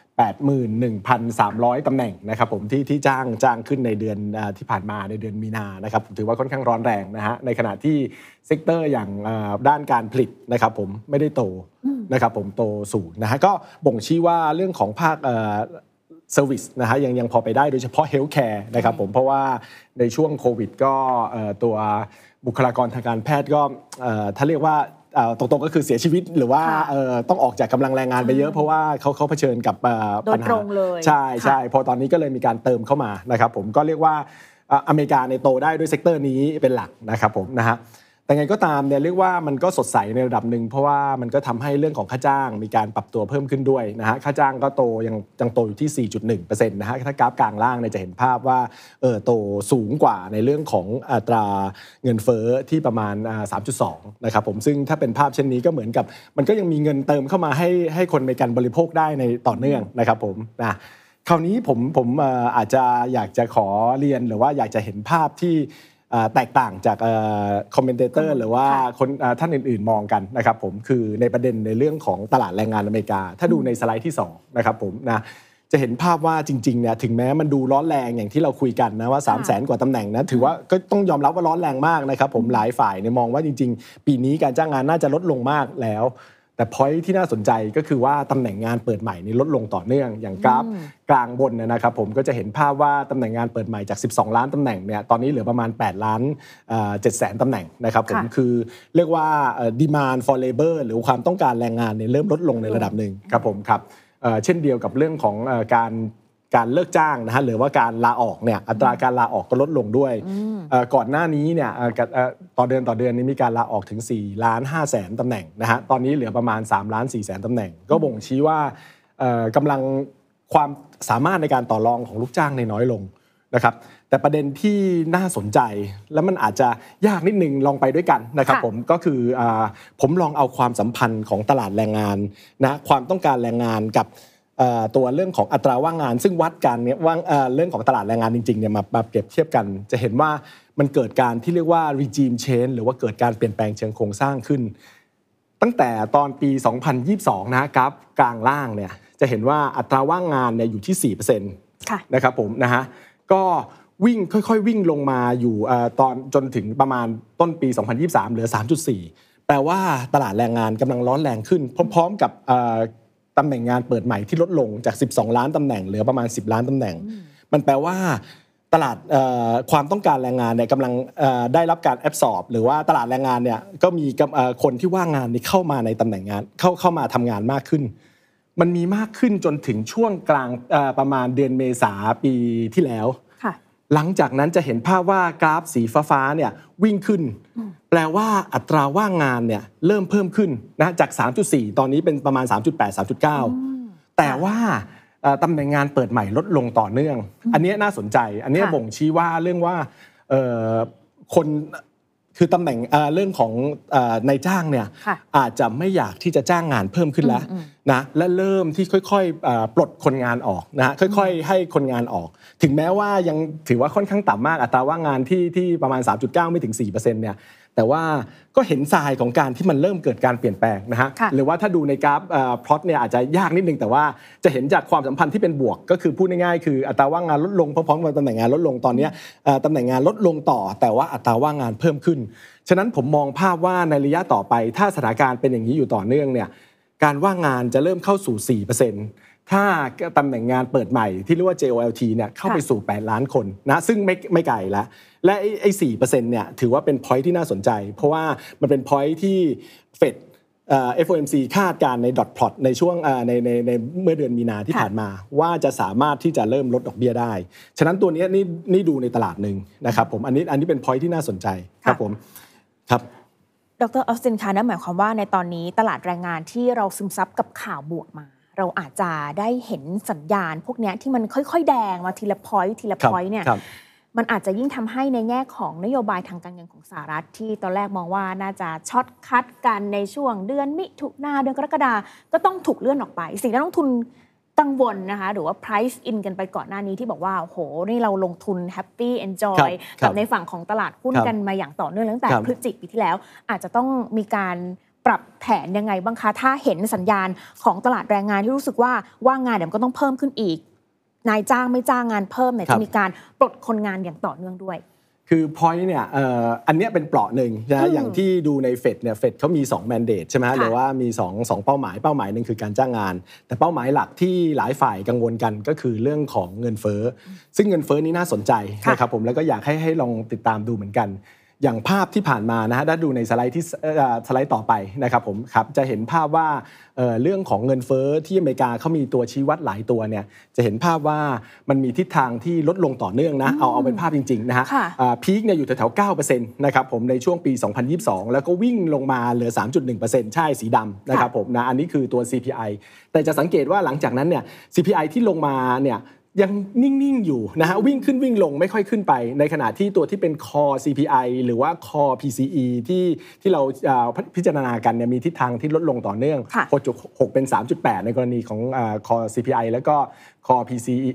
81,300 ตำแหน่งนะครับผมที่จ้างขึ้นในเดือนที่ผ่านมาในเดือนมีนานะครับถือว่าค่อนข้างร้อนแรงนะฮะในขณะที่เซกเตอร์อย่างด้านการผลิตนะครับผมไม่ได้โตนะครับผมโตศูนย์นะฮะก็บ่งชี้ว่าเรื่องของภาคเซอร์วิสนะฮะยังพอไปได้โดยเฉพาะเฮลท์แคร์นะครับผมเพราะว่าในช่วงโควิดก็ตัวบุคลากรทางการแพทย์ก็ถ้าเรียกว่าตรงๆก็คือเสียชีวิตหรือว่าต้องออกจากกำลังแรงงานไปเยอะเพราะว่าเขาเผชิญกับปัญหาใช่พอตอนนี้ก็เลยมีการเติมเข้ามานะครับผมก็เรียกว่าอเมริกาในโตได้ด้วยเซกเตอร์นี้เป็นหลักนะครับผมนะฮะแต่ไงก็ตามเนี่ยเรียกว่ามันก็สดใสในระดับหนึ่งเพราะว่ามันก็ทำให้เรื่องของค่าจ้างมีการปรับตัวเพิ่มขึ้นด้วยนะฮะค่าจ้างก็โตยังโตอยู่ที่ 4.1% นะฮะถ้ากราฟกลางล่างเนี่ยจะเห็นภาพว่าโตสูงกว่าในเรื่องของอัตราเงินเฟ้อที่ประมาณ3.2 นะครับผมซึ่งถ้าเป็นภาพเช่นนี้ก็เหมือนกับมันก็ยังมีเงินเติมเข้ามาให้คนในการบริโภคได้ในต่อเนื่องนะครับผมนะคราวนี้ผมอาจจะอยากจะขอเรียนหรือว่าอยากจะเห็นภาพที่แตกต่างจากคอมเมนเตอร์หรือว่าคนท่านอื่นๆมองกันนะครับผมคือในประเด็นในเรื่องของตลาดแรงงานอเมริกาถ้าดูในสไลด์ที่2นะครับผมนะจะเห็นภาพว่าจริงๆเนี่ยถึงแม้มันดูร้อนแรงอย่างที่เราคุยกันนะว่า 300,000 กว่าตำแหน่งนะถือว่าก็ต้องยอมรับว่าร้อนแรงมากนะครับผมหลายฝ่ายเนี่ยมองว่าจริงๆปีนี้การจ้างงานน่าจะลดลงมากแล้วแต่ point ที่น่าสนใจก็คือว่าตำแหน่งงานเปิดใหม่นี่ลดลงต่อเนื่องอย่างกราฟกลางบนนะครับผมก็จะเห็นภาพว่าตำแหน่งงานเปิดใหม่จาก12ล้านตำแหน่งเนี่ยตอนนี้เหลือประมาณ8ล้าน7แสนตำแหน่งนะครับผมคือเรียกว่า demand for labor หรือความต้องการแรงงานเนี่ยเริ่มลดลงในระดับหนึ่งครับผมครับเช่นเดียวกับเรื่องของการเลิกจ้างนะฮะหรือว่าการลาออกเนี่ยอัตราการลาออกก็ลดลงด้วยก่อนหน้านี้เนี่ยต่อเดือนนี้มีการลาออกถึง4ล้าน5แสนตำแหน่งนะฮะตอนนี้เหลือประมาณ3ล้าน4แสนตำแหน่งก็บ่งชี้ว่ากำลังความสามารถในการต่อรองของลูกจ้างในน้อยลงนะครับแต่ประเด็นที่น่าสนใจแล้วมันอาจจะยากนิดนึงลองไปด้วยกันนะครับผมก็คือผมลองเอาความสัมพันธ์ของตลาดแรงงานนะความต้องการแรงงานกับตัวเรื่องของอัตราว่างงานซึ่งวัดกันเนี่ยว่าเรื่องของตลาดแรงงานจริงๆเนี่ยมาเปรียบเทียบกันจะเห็นว่ามันเกิดการที่เรียกว่า regime change หรือว่าเกิดการเปลี่ยนแปลงเชิงโครงสร้างขึ้นตั้งแต่ตอนปี 2022 นะครับกลางล่างเนี่ยจะเห็นว่าอัตราว่างงานเนี่ยอยู่ที่ 4% นะครับผมนะฮะก็วิ่งค่อยๆวิ่งลงมาอยู่ตอนจนถึงประมาณต้นปี 2023 เหลือ 3.4 แปลว่าตลาดแรงงานกำลังร้อนแรงขึ้นพร้อมๆกับตำแหน่งงานเปิดใหม่ที่ลดลงจาก12ล้านตำแหน่งเหลือประมาณ10ล้านตำแหน่งมันแปลว่าตลาดความต้องการแรงงานเนี่ยกำลังได้รับการแอบซอร์บหรือว่าตลาดแรงงานเนี่ยก็มีคนที่ว่างงานนี่เข้ามาในตำแหน่งงานเข้ามาทำงานมากขึ้นมันมีมากขึ้นจนถึงช่วงกลางประมาณเดือนเมษาปีที่แล้วหลังจากนั้นจะเห็นภาพว่ากราฟสีฟ้าๆเนี่ยวิ่งขึ้นแปลว่าอัตราว่างงานเนี่ยเริ่มเพิ่มขึ้นนะจาก 3.4 ตอนนี้เป็นประมาณ 3.8 3.9 แต่ว่าตำแหน่งงานเปิดใหม่ลดลงต่อเนื่องอันนี้น่าสนใจอันนี้บ่งชี้ว่าเรื่องว่าคนคือตำแหน่งเรื่องของนายจ้างเนี่ยอาจจะไม่อยากที่จะจ้างงานเพิ่มขึ้นแล้วนะและเริ่มที่ค่อยๆปลดคนงานออกนะค่อยๆให้คนงานออกถึงแม้ว่ายังถือว่าค่อนข้างต่ำมากอัตราว่างงานที่ประมาณ 3.9 ไม่ถึง 4% เนี่ยแต่ว่าก็เห็นทรายของการที่มันเริ่มเกิดการเปลี่ยนแปลงนะฮะหรือว่าถ้าดูในกราฟพลอตเนี่ยอาจจะยากนิดนึงแต่ว่าจะเห็นจากความสัมพันธ์ที่เป็นบวกก็คือพูดง่ายๆคืออัตราว่างงานลดลงพร้อมๆกับตำแหน่งงานลดลงตอนนี้ตำแหน่งงานลดลงต่อแต่ว่าอัตราว่างงานเพิ่มขึ้นฉะนั้นผมมองภาพว่าในระยะต่อไปถ้าสถานการณ์เป็นอย่างนี้อยู่ต่อเนื่องเนี่ยการว่างงานจะเริ่มเข้าสู่ 4% ถ้าตำแหน่งงานเปิดใหม่ที่เรียกว่า JOLT เนี่ยเข้าไปสู่8ล้านคนนะซึ่งไม่ไกลแล้วและไอ้ 4% เนี่ยถือว่าเป็น point ที่น่าสนใจเพราะว่ามันเป็น point ที่เฟดFOMC คาดการใน dot plot ในช่วงในเมื่อเดือนมีนาที่ผ่านมาว่าจะสามารถที่จะเริ่มลดดอกเบี้ยได้ฉะนั้นตัวนี้นี่ดูในตลาดนึงนะครับผมอันนี้เป็น point ที่น่าสนใจครับผมครับดร.ออสตินคะนั่นหมายความว่าในตอนนี้ตลาดแรงงานที่เราซึมซับกับข่าวบวกมาเราอาจจะได้เห็นสัญญาณพวกนี้ที่มันค่อยๆแดงมาทีละ point เนี่ยมันอาจจะยิ่งทำให้ในแง่ของนโยบายทางการเงินของสหรัฐที่ตอนแรกมองว่าน่าจะช็อตคัทกันในช่วงเดือนมิถุนาเดือนกรกฎาคมก็ต้องถูกเลื่อนออกไปสิ่งที่นักลงทุนกังวลนะคะหรือว่า price in กันไปก่อนหน้านี้ที่บอกว่าโอ้โหนี่เราลงทุน happy enjoy กับในฝั่งของตลาดหุ้นกันมาอย่างต่อเนื่องตั้งแต่พฤศจิกายนปีที่แล้วอาจจะต้องมีการปรับแผนยังไงบ้างคะถ้าเห็นสัญญาณของตลาดแรงงานที่รู้สึกว่าว่างงานเดี๋ยวก็ต้องเพิ่มขึ้นอีกนายจ้างไม่จ้างงานเพิ่มเนี่ยจะมีการปลดคนงานอย่างต่อเนื่องด้วยคือ point เนี่ยอันนี้เป็นเปราะหนึ่งนะอย่างที่ดูในเฟดเนี่ยเฟดเขามี2 mandate ใช่ไหมหรือว่ามี2เป้าหมายนึงคือการจ้างงานแต่เป้าหมายหลักที่หลายฝ่ายกังวลกันก็คือเรื่องของเงินเฟ้อซึ่งเงินเฟ้อนี่น่าสนใจนะครับผมแล้วก็อยากให้ลองติดตามดูเหมือนกันอย่างภาพที่ผ่านมานะฮะถ้าดูในสไลด์ต่อไปนะครับผมครับจะเห็นภาพว่าเรื่องของเงินเฟ้อที่อเมริกาเขามีตัวชี้วัดหลายตัวเนี่ยจะเห็นภาพว่ามันมีทิศทางที่ลดลงต่อเนื่องนะเอาเป็นภาพจริงๆนะฮะพีคเนี่ยอยู่แถวๆ 9% นะครับผมในช่วงปี 2022 แล้วก็วิ่งลงมาเหลือ 3.1% ใช่สีดำนะครับผมนะอันนี้คือตัว CPI แต่จะสังเกตว่าหลังจากนั้นเนี่ย CPI ที่ลงมาเนี่ยยังนิ่งๆอยู่นะฮะวิ่งขึ้นวิ่งลงไม่ค่อยขึ้นไปในขณะที่ตัวที่เป็น core CPI หรือว่า core PCE ที่เราพิจารณากันเนี่ยมีทิศทางที่ลดลงต่อเนื่อง 6.6 เป็น 3.8 ในกรณีของcore CPI แล้วก็ core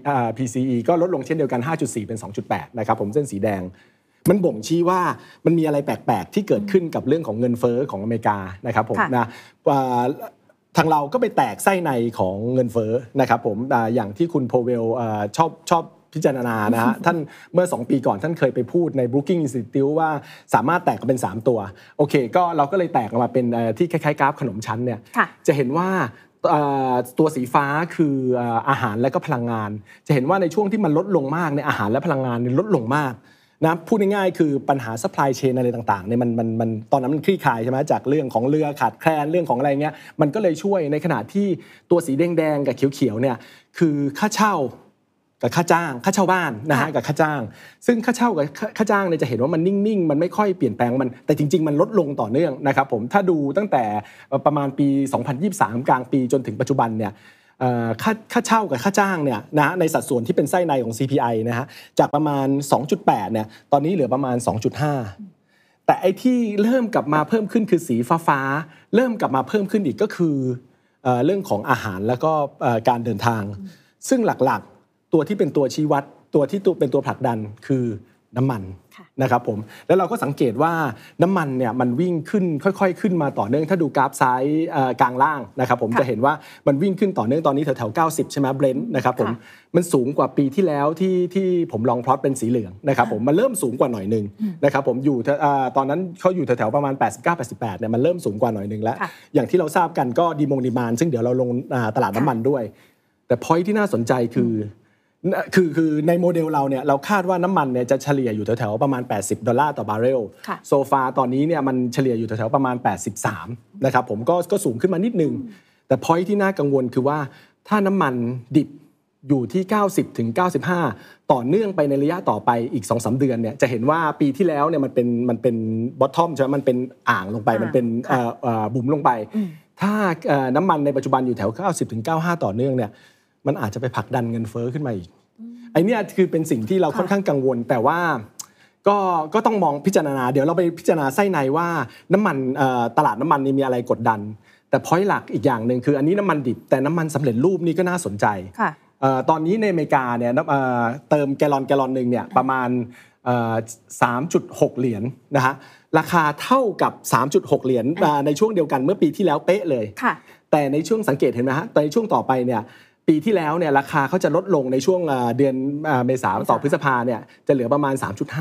PCE ก็ลดลงเช่นเดียวกัน 5.4 เป็น 2.8 นะครับผมเส้นสีแดงมันบ่งชี้ว่ามันมีอะไรแปลกๆที่เกิดขึ้นกับเรื่องของเงินเฟ้อของอเมริกานะครับผมนะทางเราก็ไปแตกไส้ในของเงินเฟ้อนะครับผมอย่างที่คุณโพเวลชอบพิจารณานะฮะ ท่านเมื่อ2ปีก่อนท่านเคยไปพูดใน Brookings Institute ว่าสามารถแตกกันเป็น3ตัวโอเคก็เราก็เลยแตกออกมาเป็นที่คล้ายๆกราฟขนมชั้นเนี่ยจะเห็นว่าตัวสีฟ้าคืออาหารและก็พลังงานจะเห็นว่าในช่วงที่มันลดลงมากเนี่ยอาหารและพลังงานลดลงมากนะพูดง่ายๆคือปัญหา supply chain อะไรต่างๆเนี่ยมันตอนนั้นมันคลี่คลายใช่ไหมจากเรื่องของเรือขาดแคลนเรื่องของอะไรเงี้ยมันก็เลยช่วยในขณะที่ตัวสีแดงๆกับเขียวๆเนี่ยคือค่าเช่ากับค่าจ้างค่าเช่าบ้านนะฮะกับค่าจ้างซึ่งค่าเช่ากับค่าจ้างเนี่ยจะเห็นว่ามันนิ่งๆมันไม่ค่อยเปลี่ยนแปลงมันแต่จริงๆมันลดลงต่อเนื่องนะครับผมถ้าดูตั้งแต่ประมาณปี2023กลางปีจนถึงปัจจุบันเนี่ยค่าเช่ากับค่าจ้างเนี่ยนะในสัดส่วนที่เป็นไส้ในของ CPI นะฮะจากประมาณ 2.8 เนี่ยตอนนี้เหลือประมาณ 2.5 แต่ไอ้ที่เริ่มกลับมาเพิ่มขึ้นคือสีฟ้าๆเริ่มกลับมาเพิ่มขึ้นอีกก็คือเรื่องของอาหารแล้วก็การเดินทางซึ่งหลักๆตัวที่เป็นตัวชี้วัดตัวที่เป็นตัวผลักดันคือน้ำมันนะครับผมแล้วเราก็สังเกตว่าน้ำมันเนี่ยมันวิ่งขึ้นค่อยๆขึ้นมาต่อเนื่องถ้าดูกราฟซ้ายกลางล่างนะครับผมจะเห็นว่ามันวิ่งขึ้นต่อเนื่องตอนนี้แถวๆ90ใช่ไหมเบรนท์นะครับผมมันสูงกว่าปีที่แล้วที่ผมลองพลอตเป็นสีเหลืองนะครับผมมันเริ่มสูงกว่าหน่อยนึงนะครับผมอยู่ตอนนั้นเขาอยู่แถวๆประมาณ89-88เนี่ยมันเริ่มสูงกว่าหน่อยนึงแล้วอย่างที่เราทราบกันก็ดีมานซึ่งเดี๋ยวเราลงตลาดน้ำมันด้วยแต่ point ที่น่าสนใจคือในโมเดลเราเนี่ยเราคาดว่าน้ำมันเนี่ยจะเฉลี่ยอยู่แถวๆประมาณ$80ต่อบาร์เรลโซฟาตอนนี้เนี่ยมันเฉลี่ยอยู่แถวๆประมาณ83นะครับผมก็สูงขึ้นมานิดนึงแต่ point ที่น่ากังวลคือว่าถ้าน้ำมันดิบอยู่ที่90-95ต่อเนื่องไปในระยะต่อไปอีก 2-3 เดือนเนี่ยจะเห็นว่าปีที่แล้วเนี่ยมันเป็น bottom ใช่ไหมมันเป็นอ่างลงไปมันเป็นบุ๋มลงไปถ้าน้ำมันในปัจจุบันอยู่แถว90-95ต่อเนื่องเนี่ยมันอาจจะไปผลักดันเงินเฟ้อขึ้นมาอีกไอ้นี่คือเป็นสิ่งที่เราค่อนข้างกังวลแต่ว่าก็ต้องมองพิจารณาเดี๋ยวเราไปพิจารณาไส้ในว่าน้ำมันตลาดน้ำมันนี่มีอะไรกดดันแต่ point หลักอีกอย่างนึงคืออันนี้น้ำมันดิบแต่น้ำมันสำเร็จรูปนี่ก็น่าสนใจตอนนี้ในอเมริกาเนี่ยเติมแกลลอนนึงเนี่ยประมาณ3.6 เหรียญนะฮะราคาเท่ากับ 3.6 เหรียญในช่วงเดียวกันเมื่อปีที่แล้วเป๊ะเลยแต่ในช่วงสังเกตเห็นไหมฮะในช่วงต่อไปเนี่ยปีที่แล้วเนี่ยราคาเขาจะลดลงในช่วงเดือนเมษายนต่อพฤษภาเนี่ยจะเหลือประมาณ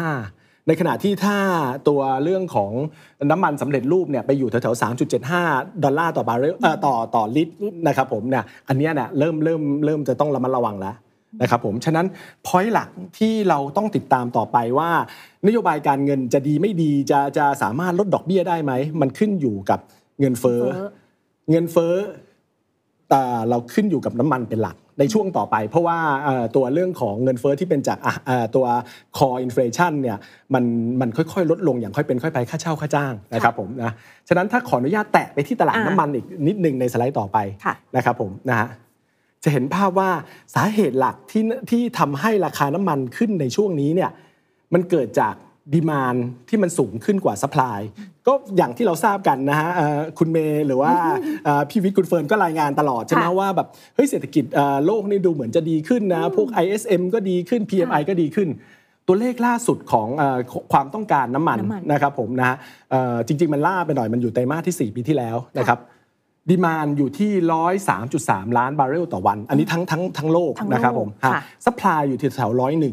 3.5 ในขณะที่ถ้าตัวเรื่องของน้ำมันสำเร็จรูปเนี่ยไปอยู่แถวๆ$3.75ต่อบาร์เรลต่อลิตรนะครับผมเนี่ยอันนี้เนี่ยเริ่มจะต้องระมัดระวังแล้วนะครับผมฉะนั้น point หลักที่เราต้องติดตามต่อไปว่านโยบายการเงินจะดีไม่ดีจะสามารถลดดอกเบี้ยได้ไหมมันขึ้นอยู่กับเงินเฟ้อแต่เราขึ้นอยู่กับน้ำมันเป็นหลักในช่วงต่อไปเพราะว่าตัวเรื่องของเงินเฟ้อที่เป็นจากตัว core inflation เนี่ยมันค่อยๆลดลงอย่างค่อยเป็นค่อยไปค่าเช่าค่าจ้างนะครับผมนะฉะนั้นถ้าขออนุญาตแตะไปที่ตลาดน้ำมันอีกนิดนึงในสไลด์ต่อไปนะครับผมนะฮะจะเห็นภาพว่าสาเหตุหลักที่ทำให้ราคาน้ำมันขึ้นในช่วงนี้เนี่ยมันเกิดจากดีมานด์ที่มันสูงขึ้นกว่าซัพพลายก็อย่างที่เราทราบกันนะฮะคุณเมย์หรือว่าพี่วิทย์คุณเฟิร์นก็รายงานตลอดใช่ไหมว่าแบบเฮ้ยเศรษฐกิจโลกนี่ดูเหมือนจะดีขึ้นนะพวก ISM ก็ดีขึ้น PMI ก็ดีขึ้นตัวเลขล่าสุดของความต้องการน้ำมันนะครับผมนะจริงๆมันล่าไปหน่อยมันอยู่ไตรมาสที่4ปีที่แล้วนะครับดีมานด์อยู่ที่ 103.3 ล้านบาร์เรลต่อวันอันนี้ทั้งโลกนะครับผมซัพพลายอยู่ที่แถว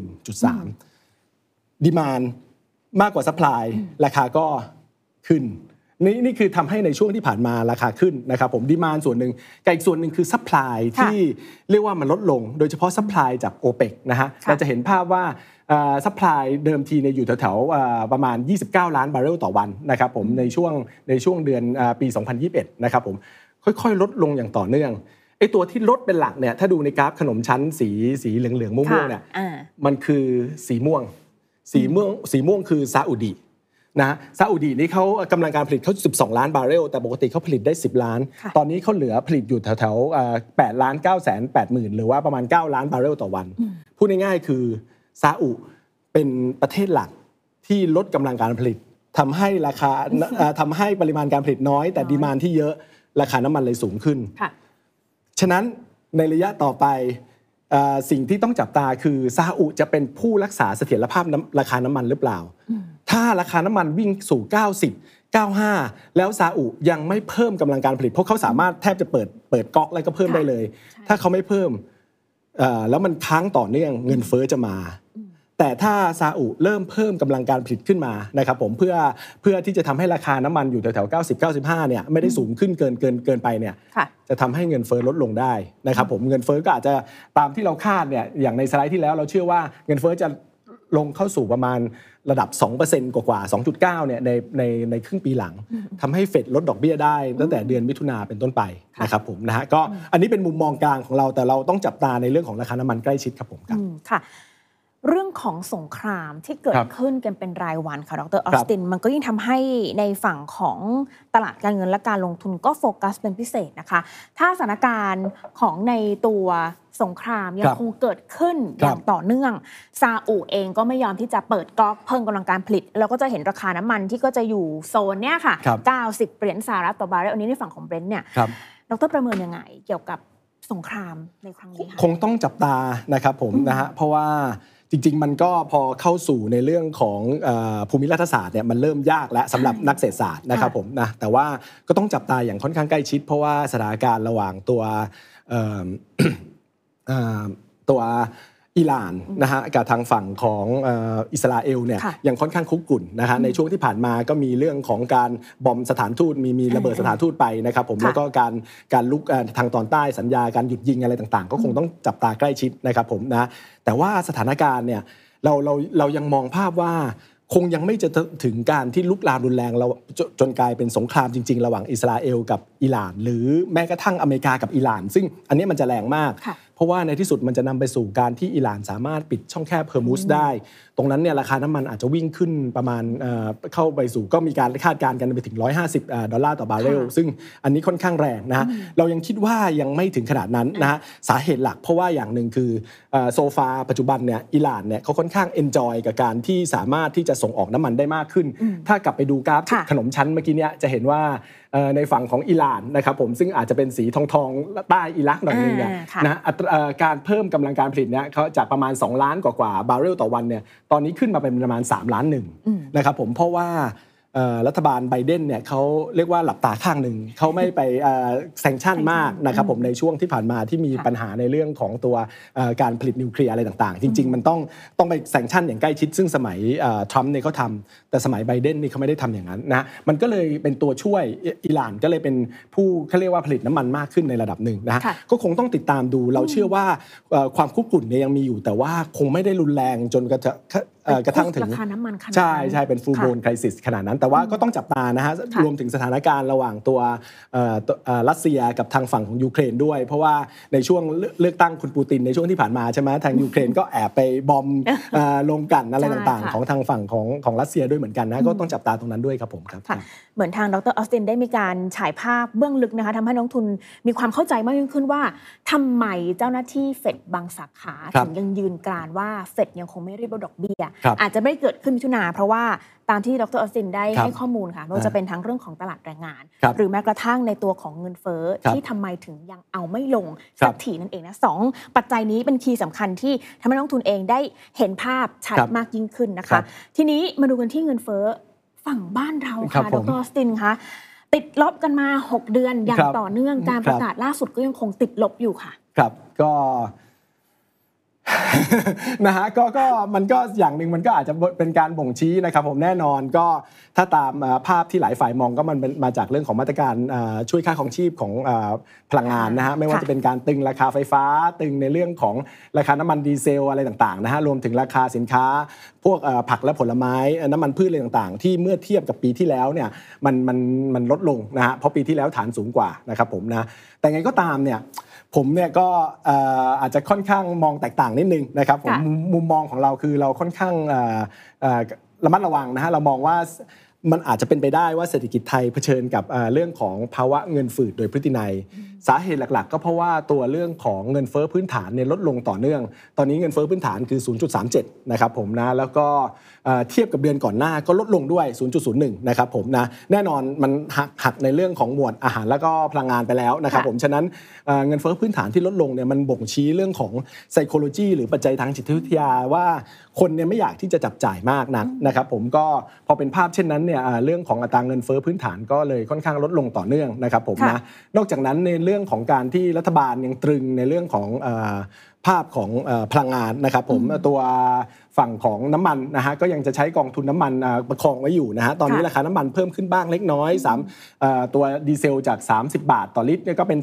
101.3 ดีมานด์มากกว่าซัพพลายราคาก็ขึ้นนี่คือทำให้ในช่วงที่ผ่านมาราคาขึ้นนะครับผมดีมานด์ส่วนหนึ่งกับอีกส่วนหนึ่งคือซัพพลายที่เรียกว่ามันลดลงโดยเฉพาะซัพพลายจาก OPEC นะฮะเราจะเห็นภาพว่าซัพพลายเดิมทีเนี่ยอยู่แถวๆประมาณ29ล้านบาร์เรลต่อวันนะครับผมในช่วงเดือนปี2021นะครับผมค่อยๆลดลงอย่างต่อเนื่องไอ้ตัวที่ลดเป็นหลักเนี่ยถ้าดูในกราฟขนมชั้นสีเหลืองๆม่วงๆเนี่ยมันคือสีม่วงคือซาอุดินะซาอุดินี่เขากำลังการผลิตเขา12ล้านบาร์เรลแต่ปกติเขาผลิตได้10ล้านตอนนี้เขาเหลือผลิตอยู่แถวๆ8,980,000หรือว่าประมาณ9ล้านบาร์เรลต่อวันพูดง่ายๆคือซาอุเป็นประเทศหลักที่ลดกำลังการผลิตทำให้ปริมาณการผลิตน้อยแต่ดีมานด์ที่เยอะราคาน้ำมันเลยสูงขึ้นฉะนั้นในระยะต่อไปสิ่งที่ต้องจับตาคือซาอุจะเป็นผู้รักษาเสถียรภาพราคาน้ำมันหรือเปล่าถ้าราคาน้ำมันวิ่งสู่90 95แล้วซาอุยังไม่เพิ่มกำลังการผลิตเพราะเขาสามารถแทบจะเปิดก๊อกแล้วก็เพิ่มได้เลยถ้าเขาไม่เพิ่มแล้วมันค้างต่อเนื่องเงินเฟ้อจะมาแต่ถ้าซาอุเริ่มเพิ่มกำลังการผลิตขึ้นมานะครับผมเพื่อที่จะทำให้ราคาน้ำมันอยู่แถวๆ90-95เนี่ยไม่ได้สูงขึ้นเกินไปเนี่ยจะทำให้เงินเฟ้อลดลงได้นะครับผมเงินเฟ้อก็อาจจะตามที่เราคาดเนี่ยอย่างในสไลด์ที่แล้วเราเชื่อว่าเงินเฟ้อจะลงเข้าสู่ประมาณระดับ 2% กว่าๆ 2.9 เนี่ยในครึ่งปีหลังทำให้เฟดลดดอกเบี้ยได้ตั้งแต่เดือนมิถุนาเป็นต้นไปนะครับผมนะฮะก็อันนี้เป็นมุมมองกลางของเราแต่เราต้องจับตาในเรื่องของราคาน้ำมันใกล้ชิดครับผมครับค่ะเรื่องของสงครามที่เกิดขึ้นกันเป็นรายวันค่ะดร.ออสตินมันก็ยิ่งทำให้ในฝั่งของตลาดการเงินและการลงทุนก็โฟกัสเป็นพิเศษนะคะถ้าสถานการณ์ของในตัวสงครามยังคงเกิดขึ้นอย่างต่อเนื่องซาอุเองก็ไม่ยอมที่จะเปิดก๊อกเพิ่มกำลังการผลิตเราก็จะเห็นราคาน้ำมันที่ก็จะอยู่โซนเนี้ยค่ะ90 เหรียญสหรัฐต่อบาร์เรลอันนี้ในฝั่งของเบรนท์เนี่ยดร.ประเมินยังไงเกี่ยวกับสงครามในครั้งนี้คงต้องจับตานะครับผมนะฮะเพราะว่าจริงๆมันก็พอเข้าสู่ในเรื่องของภูมิรัฐศาสตร์เนี่ยมันเริ่มยากแล้วสำหรับนักเศรษฐศาสตร์นะครับผมนะแต่ว่าก็ต้องจับตาอย่างค่อนข้างใกล้ชิดเพราะว่าสถานการณ์ระหว่างตัวอิหร่านนะฮะกับทางฝั่งของอิสราเอลเนี่ยยังค่อนข้างคุกรุ่นนะฮะในช่วงที่ผ่านมาก็มีเรื่องของการบอมสถานทูตมีระเบิดสถานทูตไปนะครับผมแล้วก็การลุกทางตอนใต้สัญญาการหยุดยิงอะไรต่างๆก็คงต้องจับตาใกล้ชิดนะครับผมนะแต่ว่าสถานการณ์เนี่ยเรายังมองภาพว่าคงยังไม่จะถึงการที่ลุกลามรุนแรงเราจนกลายเป็นสงครามจริงๆระหว่างอิสราเอลกับอิหร่านหรือแม้กระทั่งอเมริกากับอิหร่านซึ่งอันนี้มันจะแรงมากเพราะว่าในที่สุดมันจะนำไปสู่การที่อิหร่านสามารถปิดช่องแคบเฮอร์มุสได้ตรงนั้นเนี่ยราคาน้ำมันอาจจะวิ่งขึ้นประมาณเข้าไปสู่ก็มีการคาดการณ์กันไปถึง$150ต่อบาร์เรลซึ่งอันนี้ค่อนข้างแรงนะเรายังคิดว่ายังไม่ถึงขนาดนั้นนะสาเหตุหลักเพราะว่าอย่างหนึ่งคือโซฟาปัจจุบันเนี่ยอิหร่านเนี่ยเขาค่อนข้างเอนจอยกับการที่สามารถที่จะส่งออกน้ำมันได้มากขึ้นถ้ากลับไปดูกราฟขนมชั้นเมื่อกี้เนี่ยจะเห็นว่าในฝั่งของอิหร่านนะครับผมซึ่งอาจจะเป็นสีทองใต้อิรักหน่อยนึงเนี่ยนะการเพิ่มกำลังการผลิตเนี่ยเขาจากประมาณ2ล้านกว่าบาร์เรลต่อวันเนี่ยตอนนี้ขึ้นมาเป็นประมาณ3ล้าน1นะครับผมเพราะว่ารัฐบาลไบเดนเนี่ยเขาเรียกว่าหลับตาข้างหนึ่งเขาไม่ไปแซงชั่นมากนะครับผมในช่วงที่ผ่านมาที่มีปัญหาในเรื่องของตัวการผลิตนิวเคลียร์อะไรต่างๆจริงๆมันต้องไปแซงชั่นอย่างใกล้ชิดซึ่งสมัยทรัมป์เนี่ยเขาทำแต่สมัยไบเดนนี่เขาไม่ได้ทำอย่างนั้นนะมันก็เลยเป็นตัวช่วยอิหร่านก็เลยเป็นผู้เขาเรียกว่าผลิตน้ำมันมากขึ้นในระดับหนึ่งนะก็คงต้องติดตามดูเราเชื่อว่าความคุกรุ่นเนี่ยยังมีอยู่แต่ว่าคงไม่ได้รุนแรงจนกระทั่งถึงราคาน้ำมันขนาดใช่เป็นฟูลโบนไครซิสขนาดนั้นแต่ว่าก็ต้องจับตานะฮะรวมถึงสถานการณ์ระหว่างตัวรัสเซียกับทางฝั่งของยูเครนด้วยเพราะว่าในช่วงเลือกตั้งคุณปูตินในช่วงที่ผ่านมาใช่ไหมทางยูเครนก็แอบไปบอมลงกันอะไรต่างๆของทางฝั่งของรัสเซียด้วยเหมือนกันนะก็ต้องจับตาตรงนั้นด้วยครับผมครับเหมือนทางดร.ออสตินได้มีการฉายภาพเบื้องลึกนะคะทำให้นักลงทุนมีความเข้าใจมากยิ่งขึ้นว่าทำไมเจ้าหน้าที่เฟดบางสาขาถึงยังยืนกรานว่าเฟดยังคงไม่รีบลดดอกเบี้ยอาจจะไม่เกิดขึ้นมิถุนาเพราะว่าตามที่ดร.ออสตินได้ให้ข้อมูลค่ะไม่ว่าจะเป็นทั้งเรื่องของตลาดแรงงานหรือแม้กระทั่งในตัวของเงินเฟ้อที่ทำไมถึงยังเอาไม่ลงสักทีนั่นเองนะ2ปัจจัยนี้เป็นคีย์สำคัญที่ทำให้นักลงทุนเองได้เห็นภาพชัดมากยิ่งขึ้นนะคะทีนี้มาดูกันที่เงินเฟ้อฝั่งบ้านเราค่ะดร.ออสตินคะติดลบกันมา6เดือนอย่างต่อเนื่องการประกาศล่าสุดก็ยังคงติดลบอยู่ค่ะครับก็นะฮะก็มันก็อย่างหนึ่งมันก็อาจจะเป็นการบ่งชี้นะครับผมแน่นอนก็ถ้าตามภาพที่หลายฝ่ายมองก็มันมาจากเรื่องของมาตรการช่วยค่าครองชีพของพลังงานนะฮะไม่ว่าจะเป็นการตึงราคาไฟฟ้าตึงในเรื่องของราคาน้ำมันดีเซลอะไรต่างๆนะฮะรวมถึงราคาสินค้าพวกผักและผลไม้น้ำมันพืชอะไรต่างๆที่เมื่อเทียบกับปีที่แล้วเนี่ยมันลดลงนะฮะเพราะปีที่แล้วฐานสูงกว่านะครับผมนะแต่ไงก็ตามเนี่ยผมเนี่ยก็อาจจะค่อนข้างมองแตกต่างนิดนึงนะครับผมมุมมองของเราคือเราค่อนข้างระมัดระวังนะฮะเรามองว่ามันอาจจะเป็นไปได้ว่าเศรษฐกิจไทยเผชิญกับเรื่องของภาวะเงินฝืดโดยพฤตินัยสาเหตุหลักๆก็เพราะว่าตัวเรื่องของเงินเฟ้อพื้นฐานเนี่ยลดลงต่อเนื่องตอนนี้เงินเฟ้อพื้นฐานคือ 0.37 นะครับผมนะแล้วก็เทียบกับเดือนก่อนหน้าก็ลดลงด้วย 0.01 นะครับผมนะแน่นอนมันหักในเรื่องของหมวดอาหารแล้วก็พลังงานไปแล้วนะครับผมฉะนั้นเงินเฟ้อพื้นฐานที่ลดลงเนี่ยมันบ่งชี้เรื่องของ psychology หรือปัจจัยทางจิตวิทยาว่าคนเนี่ยไม่อยากที่จะจับจ่ายมากนักนะครับผมก็พอเป็นภาพเช่นนั้นเนี่ยเรื่องของอัตราเงินเฟ้อพื้นฐานก็เลยค่อนข้างลดลงต่อเนื่องนะครับผมนะนอกจากนั้นในเรื่องของการที่รัฐบาลยังตรึงในเรื่องของภาพของพลังงานนะครับผมตัวฝั่งของน้ำมันนะฮะก็ยังจะใช้กองทุนน้ำมันประคองไว้อยู่นะฮะตอนนี้ราคาน้ำมันเพิ่มขึ้นบ้างเล็กน้อยตัวดีเซลจาก30 บาทต่อลิตรเนี่ยก็เป็น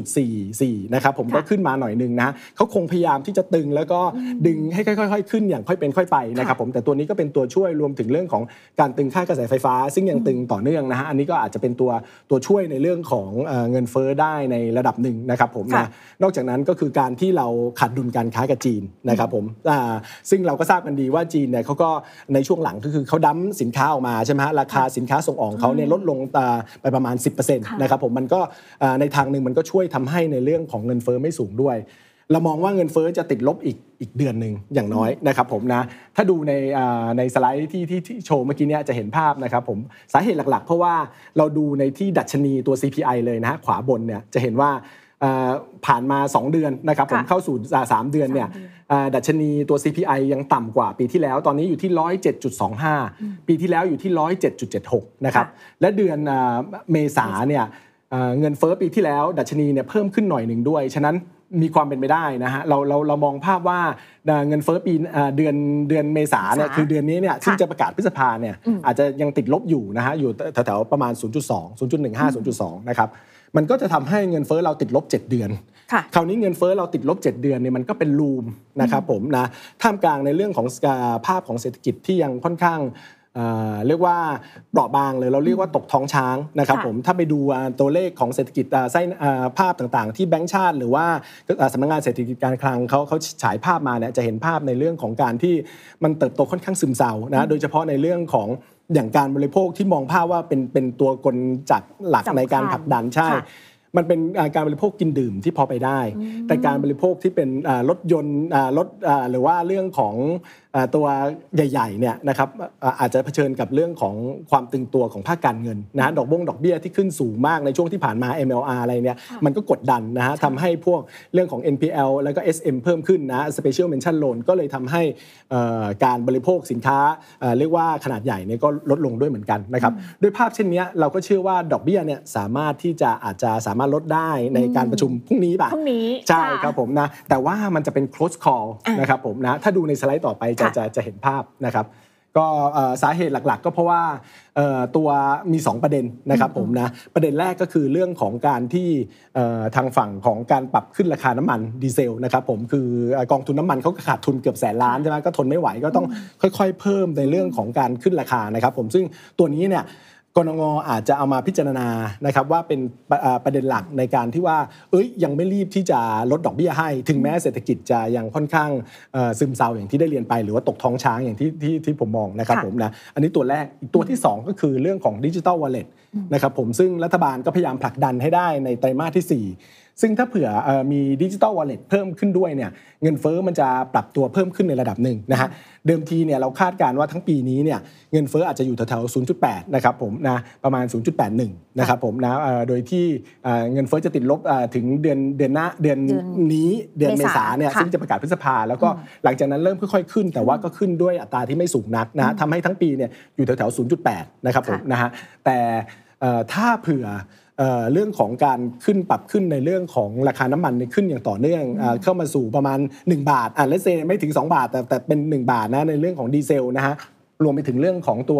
30.44 นะครับผมก็ขึ้นมาหน่อยนึงนะเขาคงพยายามที่จะตึงแล้วก็ดึงให้ค่อยๆขึ้นอย่างค่อยเป็นค่อยไปนะครับผมแต่ตัวนี้ก็เป็นตัวช่วยรวมถึงเรื่องของการตึงค่ากระแสไฟฟ้าซึ่งยังตึงต่อเนื่องนะฮะอันนี้ก็อาจจะเป็นตัวช่วยในเรื่องของเงินเฟ้อได้ในระดับหนึ่งนะครับผมนะนอกจากนั้นก็คือการที่เราขาดดุลการค้ากับจีนนะครับผมซึ่งเราก็ทราบกันดีว่าจีนเนี่ยเขาก็ในช่วงหลังก็คือเขาดั้มสินค้าออกมาใช่ไหมฮะราคาสินค้าส่งออกเขาเนี่ยลดลงไปประมาณ 10% นะครับผมมันก็ในทางหนึ่งมันก็ช่วยทำให้ในเรื่องของเงินเฟ้อไม่สูงด้วยเรามองว่าเงินเฟ้อจะติดลบอีกเดือนนึงอย่างน้อยนะครับผมนะถ้าดูในสไลด์ที่โชว์เมื่อกี้เนี่ยจะเห็นภาพนะครับผมสาเหตุหลักๆเพราะว่าเราดูในที่ดัชนีตัว CPI เลยนะฮะขวาบนเนี่ยจะเห็นว่าผ่านมา2เดือนนะครับผมเข้าสู่3เดือนเนี่ยดัชนีตัว CPI ยังต่ำกว่าปีที่แล้วตอนนี้อยู่ที่ 107.25 ปีที่แล้วอยู่ที่ 107.76 นะครับและเดือนเมษาเนี่ยเงินเฟ้อปีที่แล้วดัชนีเนี่ยเพิ่มขึ้นหน่อยหนึ่งด้วยฉะนั้นมีความเป็นไปได้นะฮะเรามองภาพว่าเงินเฟ้อปีเดือนเมษาเนี่ยคือเดือนนี้เนี่ยซึ่งจะประกาศพฤษภาเนี่ยอาจจะยังติดลบอยู่นะฮะอยู่แถวๆประมาณ 0.2 0.15 0.2 นะครับมันก็จะทำให้เงินเฟ้อเราติดลบ7เดือนคราวนี้เงินเฟ้อเราติดลบ7เดือนเนี่ยมันก็เป็นรูมนะครับผมนะท่ามกลางในเรื่องของภาพของเศรษฐกิจที่ยังค่อนข้างเรียกว่าเปราะบางเลยเราเรียกว่าตกท้องช้างนะครับผมถ้าไปดูตัวเลขของเศรษฐกิจภาพต่างๆที่แบงก์ชาติหรือว่าสำนักงานเศรษฐกิจการคลังเขาฉายภาพมาเนี่ยจะเห็นภาพในเรื่องของการที่มันเติบโตค่อนข้างซึมเซานะโดยเฉพาะในเรื่องของอย่างการบริโภคที่มองภาพว่าเป็นตัวกลจักรหลักในการผลักดันใช่มันเป็นการบริโภคกินดื่มที่พอไปได้แต่การบริโภคที่เป็นรถยนต์รถหรือว่าเรื่องของตัวใหญ่ๆเนี่ยนะครับอาจจะเผชิญกับเรื่องของความตึงตัวของภาคการเงินนะดอกเบี้ยที่ขึ้นสูงมากในช่วงที่ผ่านมา MLR อะไรเนี่ยมันก็กดดันนะฮะทำให้พวกเรื่องของ NPL แล้วก็ SM เพิ่มขึ้นนะ Special Mention Loan ก็เลยทำให้การบริโภคสินค้าเรียกว่าขนาดใหญ่เนี่ยก็ลดลงด้วยเหมือนกันนะครับด้วยภาพเช่นนี้เราก็เชื่อว่าดอกเบี้ยเนี่ยสามารถที่จะอาจจะสามารถลดได้ในการประชุมพรุ่งนี้ป่ะใช่ครับผมนะแต่ว่ามันจะเป็น close call นะครับผมนะถ้าดูในสไลด์ต่อไปจะเห็นภาพนะครับก็สาเหตุหลักๆก็เพราะว่าตัวมี2ประเด็นนะครับผมนะประเด็นแรกก็คือเรื่องของการที่ทางฝั่งของการปรับขึ้นราคาน้ำมันดีเซลนะครับผมคือกองทุนน้ำมันเขาขาดทุนเกือบ100,000 ล้านใช่ไหมก็ทนไม่ไหวก็ต้องค่อยๆเพิ่มในเรื่องของการขึ้นราคานะครับผมซึ่งตัวนี้เนี่ยกนง.อาจจะเอามาพิจารณานะครับว่าเป็นประเด็นหลักในการที่ว่ายังไม่รีบที่จะลดดอกเบี้ยให้ถึงแม้เศรษฐกิจจะยังค่อนข้างซึมเซาอย่างที่ได้เรียนไปหรือว่าตกท้องช้างอย่างที่ผมมองนะครับผมนะอันนี้ตัวแรกอีกตัวที่2ก็คือเรื่องของ Digital Wallet นะครับผมซึ่งรัฐบาลก็พยายามผลักดันให้ได้ในไตรมาสที่4ซึ่งถ้าเผื่อมี Digital Wallet เพิ่มขึ้นด้วยเนี่ยเงินเฟ้อมันจะปรับตัวเพิ่มขึ้นในระดับหนึ่งนะฮะเดิมทีเนี่ยเราคาดการณ์ว่าทั้งปีนี้เนี่ยเงินเฟ้ออาจจะอยู่แถวๆ 0.8 นะครับผมนะประมาณ 0.81 นะครับผมนะโดยที่เงินเฟ้อจะติดลบถึงเดือนนี้เดือนเมษาเนี่ยซึ่งจะประกาศพฤษภาแล้วก็หลังจากนั้นเริ่มค่อยๆขึ้นแต่ว่าก็ขึ้นด้วยอัตราที่ไม่สูงนักนะทำให้ทั้งปีเนี่ยอยู่แถวๆ 0.8 นะครับผมนะฮะแต่ถ้าเผื่อเรื่องของการปรับขึ้นในเรื่องของราคาน้ำมันขึ้นอย่างต่อเนื่องเข้ามาสู่ประมาณ1 บาทเลทเซไม่ถึง2 บาทแต่เป็น1 บาทนะในเรื่องของดีเซลนะฮะรวมไปถึงเรื่องของตัว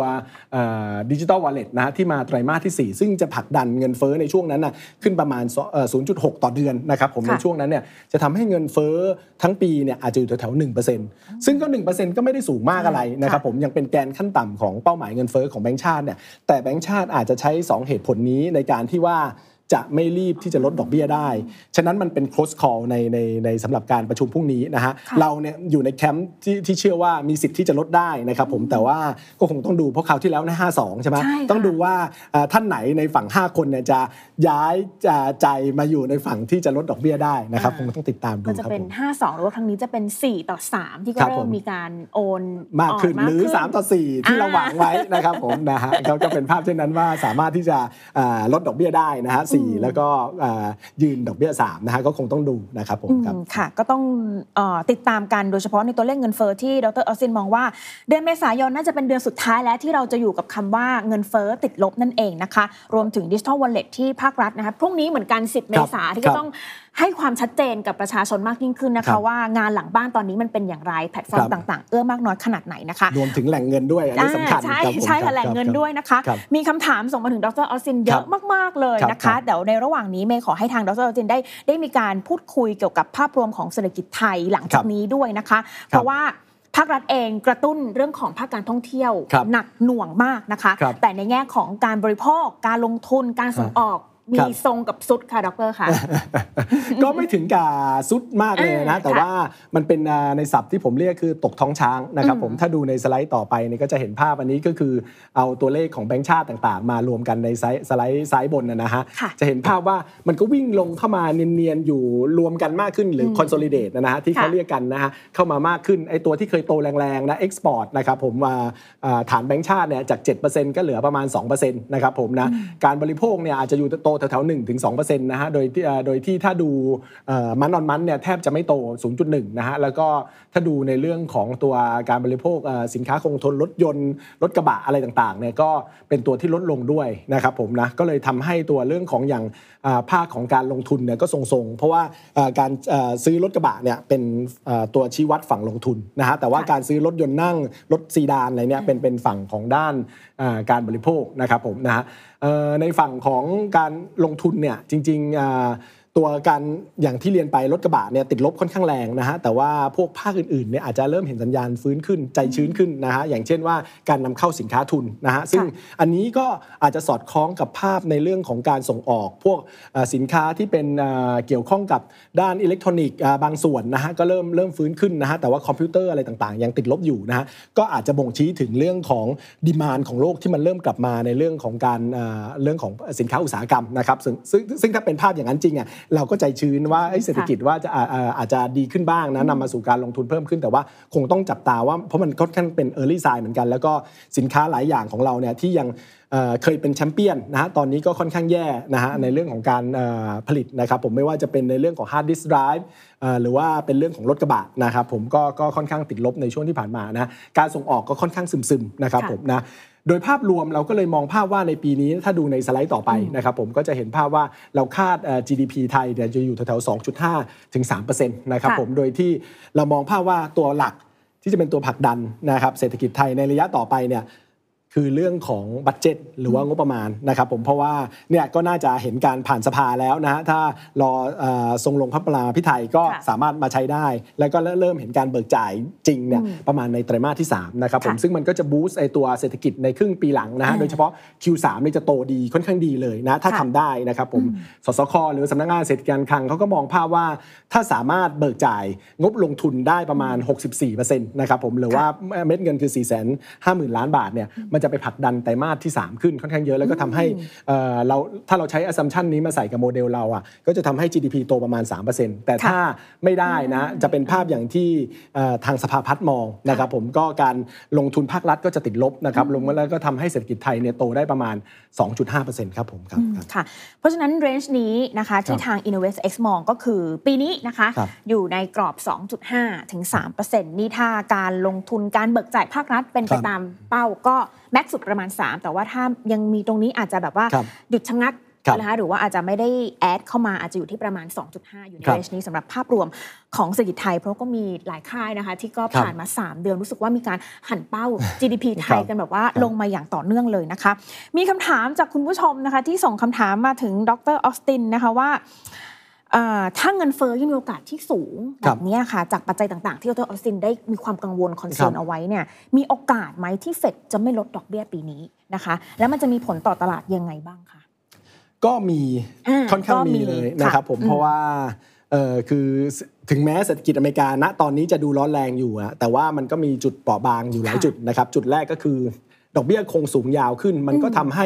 Digital Wallet นะที่มาไตรมาสที่4ซึ่งจะผลักดันเงินเฟ้อในช่วงนั้นนะขึ้นประมาณ 0.6 ต่อเดือนนะครับผมในช่วงนั้นเนี่ยจะทำให้เงินเฟ้อทั้งปีเนี่ยอาจจะอยู่แถวๆ 1% ซึ่งก็ 1% ก็ไม่ได้สูงมากอะไรนะครับผมยังเป็นแกนขั้นต่ำของเป้าหมายเงินเฟ้อของแบงก์ชาติเนี่ยแต่แบงก์ชาติอาจจะใช้2เหตุผลนี้ในการที่ว่าจะไม่รีบที่จะลดดอกเบี้ยได้ฉะนั้นมันเป็น close call ในสำหรับการประชุมพรุ่งนี้นะฮะเราเนี่ยอยู่ในแคมป์ที่เชื่อว่ามีสิทธิ์ที่จะลดได้นะครับผมแต่ว่าก็คงต้องดูเพราะคราวที่แล้วนะ52ใช่ไหมต้องดูว่าท่านไหนในฝั่ง5คนเนี่ยจะย้ายใจมาอยู่ในฝั่งที่จะลดดอกเบี้ยได้นะครับคงต้องติดตามดูครับก็จะเป็น52หรือว่าครั้งนี้จะเป็น4-3ที่ก็เริ่มมีการโอนมากขึ้นหรือ3-4ที่เราหวังไว้นะครับผมนะฮะก็เป็นภาพเช่นนั้นว่าสามารถที่จะลดดอกเบี้ยได้นะฮะ 4แล้วก็ยืนดอกเบี้ย3นะฮะก็คงต้องดูนะครับผมครับค่ะก็ต้องติดตามกันโดยเฉพาะในตัวเลขเงินเฟ้อที่ดร.ออสตินมองว่าเดือนเมษายนน่าจะเป็นเดือนสุดท้ายแล้วที่เราจะอยู่กับคำว่าเงินเฟ้อติดลบนั่นเองนะคะรวมถึง Digital Wallet ที่ภาครัฐนะคะพรุ่งนี้เหมือนกัน10 เมษายนที่ก็ต้องให้ความชัดเจนกับประชาชนมากยิ่งขึ้นนะคะว่างานหลังบ้านตอนนี้มันเป็นอย่างไรแพลตฟอร์มต่างๆเอื้อมากน้อยขนาดไหนนะคะรวมถึงแหล่งเงินด้วยอันนี้สำคัญใช่ค่ะแหล่งเงินด้วยนะคะมีคำถามส่งมาถึงดร.ออสตินเยอะมากๆเลยนะคะเดี๋ยวในระหว่างนี้เมย์ขอให้ทางดร.ออสตินได้มีการพูดคุยเกี่ยวกับภาพรวมของเศรษฐกิจไทยหลังจากนี้ด้วยนะคะเพราะว่าภาครัฐเองกระตุ้นเรื่องของภาคการท่องเที่ยวหนักหน่วงมากนะคะแต่ในแง่ของการบริโภคการลงทุนการส่งออกมีทรงกับซุดค่ะดร.ค่ะก็ไม่ถึงกับซุดมากเลยนะแต่ว่ามันเป็นในศัพท์ที่ผมเรียกคือตกท้องช้างนะครับผมถ้าดูในสไลด์ต่อไปนี่ก็จะเห็นภาพอันนี้ก็คือเอาตัวเลขของแบงก์ชาติต่างๆมารวมกันในสไลด์ซ้ายบนนะฮะจะเห็นภาพว่ามันก็วิ่งลงเข้ามาเนียนๆอยู่รวมกันมากขึ้นหรือ consolidate นะฮะที่เขาเรียกกันนะฮะเข้ามามากขึ้นไอ้ตัวที่เคยโตแรงๆนะ export นะครับผมฐานแบงก์ชาติเนี่ยจาก 7% ก็เหลือประมาณ 2% นะครับผมนะการบริโภคเนี่ยอาจจะอยู่โตแถวๆ 1-2% นะฮะโดยที่ถ้าดูมันออนมันเนี่ยแทบจะไม่โต 0.1 นะฮะแล้วก็ถ้าดูในเรื่องของตัวการบริโภคสินค้าคงทนรถยนต์รถกระบะอะไรต่างๆเนี่ยก็เป็นตัวที่ลดลงด้วยนะครับผมนะก็เลยทำให้ตัวเรื่องของอย่างภาคของการลงทุนเนี่ยก็ทรงๆเพราะว่าการซื้อรถกระบะเนี่ยเป็นตัวชี้วัดฝั่งลงทุนนะฮะแต่ว่าการซื้อรถยนต์นั่งรถซีดานอะไรเนี่ยเป็นฝั่งของด้านการบริโภคนะครับผมนะฮะในฝั่งของการลงทุนเนี่ยจริงๆตัวการอย่างที่เรียนไปรถกระบะเนี่ยติดลบค่อนข้างแรงนะฮะแต่ว่าพวกภาคอื่นๆเนี่ยอาจจะเริ่มเห็นสัญญาณฟื้นขึ้นใจชื้นขึ้นนะฮะอย่างเช่นว่าการนำเข้าสินค้าทุนนะฮะซึ่งอันนี้ก็อาจจะสอดคล้องกับภาพในเรื่องของการส่งออกพวกสินค้าที่เป็นเกี่ยวข้องกับด้านอิเล็กทรอนิกส์บางส่วนนะฮะก็เริ่มฟื้นขึ้นนะฮะแต่ว่าคอมพิวเตอร์อะไรต่างๆยังติดลบอยู่นะฮะก็อาจจะบ่งชี้ถึงเรื่องของดีมานด์ของโลกที่มันเริ่มกลับมาในเรื่องของการเรื่องของสินค้าอุตสาหกรรมนะครับซึ่งถ้าเป็นภาพอย่างนั้นจริงอ่ะเราก็ใจชื้นว่าเศรษฐกิจว่าจะอาจจะดีขึ้นบ้างนะนำมาสู่การลงทุนเพิ่มขึ้นแต่ว่าคงต้องจับตาว่าเพราะมันค่อนข้างเป็น early sign เหมือนกันแล้วก็สินค้าหลายอย่างของเราเนี่ยที่ยังเคยเป็นแชมเปี้ยนนะฮะตอนนี้ก็ค่อนข้างแย่นะฮะในเรื่องของการผลิตนะครับผมไม่ว่าจะเป็นในเรื่องของ hard disk drive หรือว่าเป็นเรื่องของรถกระบะนะครับผมก็ค่อนข้างติดลบในช่วงที่ผ่านมานะการส่งออกก็ค่อนข้างซึมๆนะครับผมนะโดยภาพรวมเราก็เลยมองภาพว่าในปีนี้ถ้าดูในสไลด์ต่อไปนะครับผมก็จะเห็นภาพว่าเราคาด GDP ไทยเนี่ยจะอยู่แถวๆ 2.5 ถึง 3% นะครับผมโดยที่เรามองภาพว่าตัวหลักที่จะเป็นตัวผลักดันนะครับเศรษฐกิจไทยในระยะต่อไปเนี่ยคือเรื่องของบัดเจ็ตหรือว่างบประมาณนะครับผมเพราะว่าเนี่ยก็น่าจะเห็นการผ่านสภาแล้วนะฮะถ้ารอทรงลงพระปราพิไทยก็สามารถมาใช้ได้แล้วก็เริ่มเห็นการเบิกจ่ายจริงเนี่ยประมาณในไตรมาสที่3นะครับผมซึ่งมันก็จะบูสต์ไอตัวเศรษฐกิจในครึ่งปีหลังนะฮะโดยเฉพาะ Q3 นี่จะโตดีค่อนข้างดีเลยนะถ้าทำได้นะครับผมสสค.หรือสำนักงานเศรษฐกิจการคลังเขาก็มองภาพว่าถ้าสามารถเบิกจ่ายงบลงทุนได้ประมาณ 64% นะครับผมหรือว่าเม็ดเงินคือ 450,000 ล้านบาทเนี่ยมันจะไปผลักดันไตรมาสที่3ขึ้นค่อนข้างเยอะแล้วก็ทำให้ถ้าเราใช้ assumption นี้มาใส่กับโมเดลเราอ่ะก็จะทำให้ GDP โตประมาณ 3% แต่ถ้าไม่ได้นะจะเป็นภาพอย่างที่ทางสภาพัฒน์มองนะครับผมก็การลงทุนภาครัฐก็จะติดลบนะครับลงมาแล้วก็ทำให้เศรษฐกิจไทยเนี่ยโตได้ประมาณ 2.5% ครับผมครับค่ะเพราะฉะนั้น range นี้นะคะที่ทาง InnovestX มองก็คือปีนี้นะคะอยู่ในกรอบ 2.5 ถึง 3% นี่ถ้าการลงทุนการเบิกจ่ายภาครัฐเป็นไปตามเป้าก็แม็กซ์สุดประมาณ3แต่ว่าถ้ายังมีตรงนี้อาจจะแบบว่าหยุดชะงักนะคะหรือว่าอาจจะไม่ได้แอดเข้ามาอาจจะอยู่ที่ประมาณ 2.5 อยู่ในเรนจ์นี้สำหรับภาพรวมของเศรษฐกิจไทยเพราะก็มีหลายค่ายนะคะที่ก็ผ่านมา3เดือนรู้สึกว่ามีการหันเป้า GDP ไทยกันแบบว่าลงมาอย่างต่อเนื่องเลยนะคะมีคำถามจากคุณผู้ชมนะคะที่ส่งคำถามมาถึงดร.ออสตินนะคะว่าถ้าเงินเฟ้อยังมีโอกาสที่สูงแบบนี้ค่ะจากปัจจัยต่างๆที่ดร.ออสตินได้มีความกังวลคอนเซิร์นเอาไว้เนี่ยมีโอกาสไหมที่เฟดจะไม่ลดดอกเบี้ยปีนี้นะคะแล้วมันจะมีผลต่อตลาดยังไงบ้างคะก็มีค่อนข้างมีเลยนะครับผมเพราะว่าคือถึงแม้เศรษฐกิจอเมริกาณตอนนี้จะดูร้อนแรงอยู่แต่ว่ามันก็มีจุดเปราะบางอยู่หลายจุดนะครับจุดแรกก็คือดอกเบี้ยคงสูงยาวขึ้นมันก็ทำให้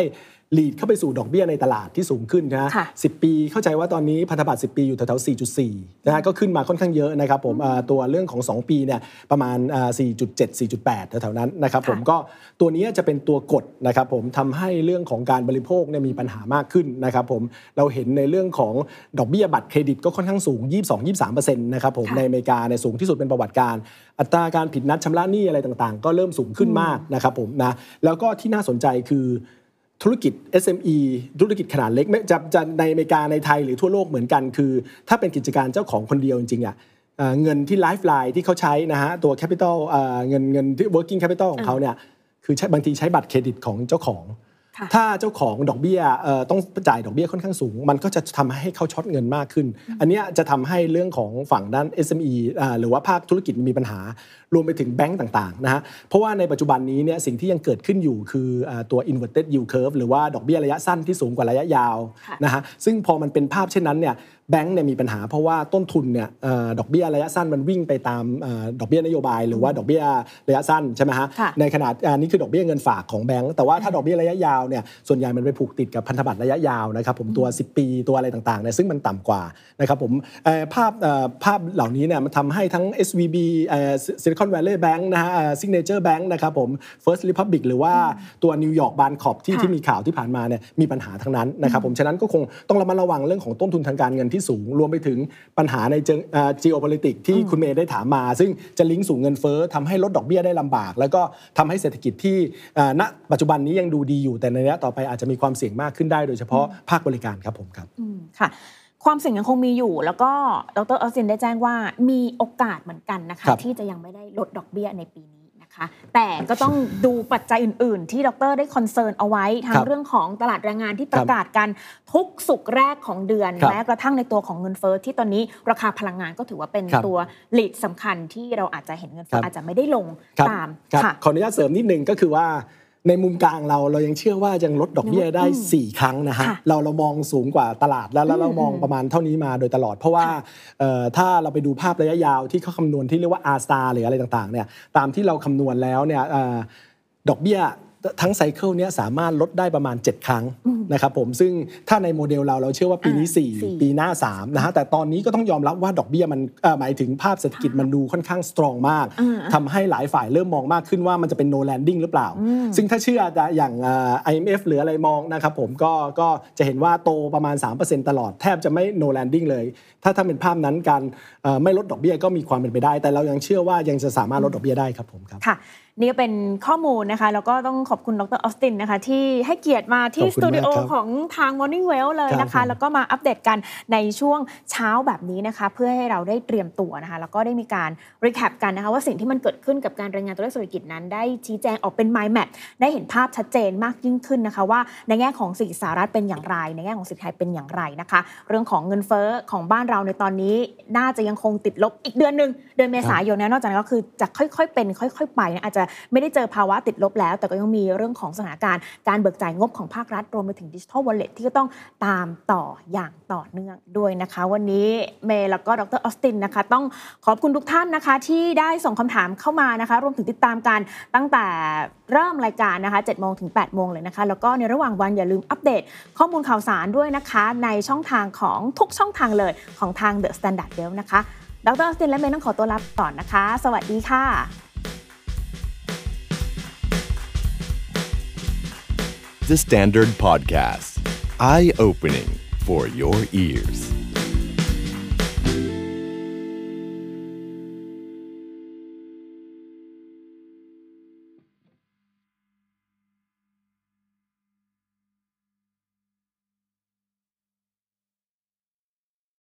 ลีดเข้าไปสู่ดอกเบี้ยในตลาดที่สูงขึ้นนะ10 ปีเข้าใจว่าตอนนี้พันธบัตร10 ปีอยู่แถวๆ 4.4 นะฮะก็ขึ้นมาค่อนข้างเยอะนะครับผมตัวเรื่องของ2 ปีเนี่ยประมาณ 4.7 4.8 แถวๆนั้นนะครับผมก็ตัวนี้จะเป็นตัวกดนะครับผมทำให้เรื่องของการบริโภคเนี่ยมีปัญหามากขึ้นนะครับผมเราเห็นในเรื่องของดอกเบี้ยบัตรเครดิตก็ค่อนข้างสูง 22-23% นะครับผมในอเมริกาเนี่ยสูงที่สุดเป็นประวัติการอัตราการผิดนัดชำระหนี้อะไรต่างๆก็เริ่มสูงขึ้นมากนะครับผมนะแล้วก็ที่น่าสนใจคือธุรกิจ SME ธุรกิจขนาดเล็กจะในอเมริกาในไทยหรือทั่วโลกเหมือนกันคือถ้าเป็นกิจการเจ้าของคนเดียวจริงๆเงินที่ Lifeline ที่เขาใช้นะฮะตัว Capital เงินที่ Working Capital ของเขาเนี่ยคือบางทีใช้บัตรเครดิตของเจ้าของถ้าเจ้าของดอกเบี้ยต้องจ่ายดอกเบี้ยค่อนข้างสูงมันก็จะทำให้เขาช็อตเงินมากขึ้นอันนี้จะทำให้เรื่องของฝั่งด้าน SME หรือว่าภาคธุรกิจมีปัญหารวมไปถึงแบงก์ต่างๆนะฮะเพราะว่าในปัจจุบันนี้เนี่ยสิ่งที่ยังเกิดขึ้นอยู่คือตัว inverted yield curve หรือว่าดอกเบี้ยระยะสั้นที่สูงกว่าระยะยาวนะฮะซึ่งพอมันเป็นภาพเช่นนั้นเนี่ยแบงก์เนี่ยมีปัญหาเพราะว่าต้นทุนเนี่ยดอกเบี้ยระยะสั้นมันวิ่งไปตามดอกเบี้ยนโยบายหรือว่าดอกเบี้ยระยะสั้นใช่ไหมฮะในขณะนี้คือดอกเบี้ยเงินฝากของแบงก์แต่ว่าถ้าดอกเบี้ยระยะยาวเนี่ยส่วนใหญ่มันไปผูกติดกับพันธบัตรระยะยาวนะครับผมตัว10 ปีตัวอะไรต่างๆเนี่ยซึ่งมันต่ำกว่านะครับผมภาพเหล่านี้เนี่ยมันทำให้ทั้ง SVB Silicon Valley Bank นะฮะ Signature Bank นะครับผม First Republic หรือว่าตัวนิวยอร์กบานคอร์ปที่มีข่าวที่ผ่านมาเนี่ยมีปัญหาทั้งนั้นนะครับผมฉะนั้นก็คงต้องระมัดระวังเรื่องของต้นทุนทางการเงินที่สูงรวมไปถึงปัญหาในgeopolitics ที่คุณเมย์ได้ถามมาซึ่งจะลิงก์สู่เงินเฟ้อทำให้ลดดอกเบี้ยได้ลำบากแล้วก็ทำให้เศรษฐกิจที่ณปัจจุบันนี้ยังดูดีอยู่แต่ในระยะต่อไปอาจจะมีความเสี่ยงมากขึ้นได้โดยเฉพาะภาคบริการครับผมครับค่ะความเสี่ยงยังคงมีอยู่แล้วก็ดร.ออสตินได้แจ้งว่ามีโอกาสเหมือนกันนะคะที่จะยังไม่ได้ลดดอกเบี้ยในปีนี้นะคะแต่ก็ต้องดูปัจจัยอื่นๆที่ดร.ได้คอนเซิร์นเอาไว้ทั้งเรื่องของตลาดแรงงานที่ประกาศกันทุกศุกร์แรกของเดือนแม้กระทั่งในตัวของเงินเฟ้อที่ตอนนี้ราคาพลังงานก็ถือว่าเป็นตัวลีดสำคัญที่เราอาจจะเห็นเงินเฟ้ออาจจะไม่ได้ลงตามค่ะขออนุญาตเสริมนิดนึงก็คือว่าในมุมกลางเรายังเชื่อว่ายังลดดอกเบี้ยได้4 ครั้งนะฮะเรามองสูงกว่าตลาดแล้วเรามองประมาณเท่านี้มาโดยตลอดเพราะว่าถ้าเราไปดูภาพระยะยาวที่เขาคำนวณที่เรียกว่า R-star หรืออะไรต่างๆเนี่ยตามที่เราคำนวณแล้วเนี่ยดอกเบี้ยทั้งไซเคิลนี้สามารถลดได้ประมาณ7 ครั้งนะครับผมซึ่งถ้าในโมเดลเราเชื่อว่าปีนี้4ปีหน้า3นะฮะแต่ตอนนี้ก็ต้องยอมรับว่าดอกเบี้ยมันหมายถึงภาพเศรษฐกิจมันดูค่อนข้างสตรองมากทำให้หลายฝ่ายเริ่มมองมากขึ้นว่ามันจะเป็น no landing หรือเปล่าซึ่งถ้าเชื่ออย่าง IMF หรืออะไรมองนะครับผมก็จะเห็นว่าโตประมาณ 3% ตลอดแทบจะไม่ no landing เลยถ้าเป็นภาพนั้นการไม่ลดดอกเบี้ยก็มีความเป็นไปได้แต่เรายังเชื่อว่ายังจะสามารถลดดอกเบี้ยได้ครับผมครับค่ะนี่ก็เป็นข้อมูลนะคะแล้วก็ต้องขอบคุณดร.ออสตินนะคะที่ให้เกียรติมาที่สตูดิโอของทาง Morning Well เลยนะคะแล้วก็มาอัปเดตกันในช่วงเช้าแบบนี้นะคะเพื่อให้เราได้เตรียมตัวนะคะแล้วก็ได้มีการรีแคปกันนะคะว่าสิ่งที่มันเกิดขึ้นกับการรายงานตัวเลขเศรษฐกิจนั้นได้ชี้แจงออกเป็น mind map ได้เห็นภาพชัดเจนมากยิ่งขึ้นนะคะว่าในแง่ของเศรษฐกิจสหรัฐเป็นอย่างไรในแง่ของเศรษฐกิจไทยเป็นอย่างไรนะคะเรื่องของเงินเฟ้อของบ้านเราในตอนนี้น่าจะยังคงติดลบอีกเดือนนึงเดือนเมษายนนอกจากนั้นก็คือจะค่อยๆเป็นค่อยๆไปนะอาจจะไม่ได้เจอภาวะติดลบแล้วแต่ก็ยังมีเรื่องของสถานการณ์การเบิกจ่ายงบของภาครัฐรวมไปถึง Digital Wallet ที่ก็ต้องตามต่ออย่างต่อเนื่องด้วยนะคะวันนี้เมย์แล้วก็ดร.ออสตินนะคะต้องขอบคุณทุกท่านนะคะที่ได้ส่งคำถามเข้ามานะคะรวมถึงติดตามกันตั้งแต่เริ่มรายการนะคะ 7:00 นถึง 8:00 นเลยนะคะแล้วก็ในระหว่างวันอย่าลืมอัปเดตข้อมูลข่าวสารด้วยนะคะในช่องทางของทุกช่องทางเลยของทาง The Standard Well นะคะดร.ออสตินและเมย์ต้องขอตัวลาก่อนนะคะสวัสดีค่ะ The Standard Podcast. Eye-opening for your ears.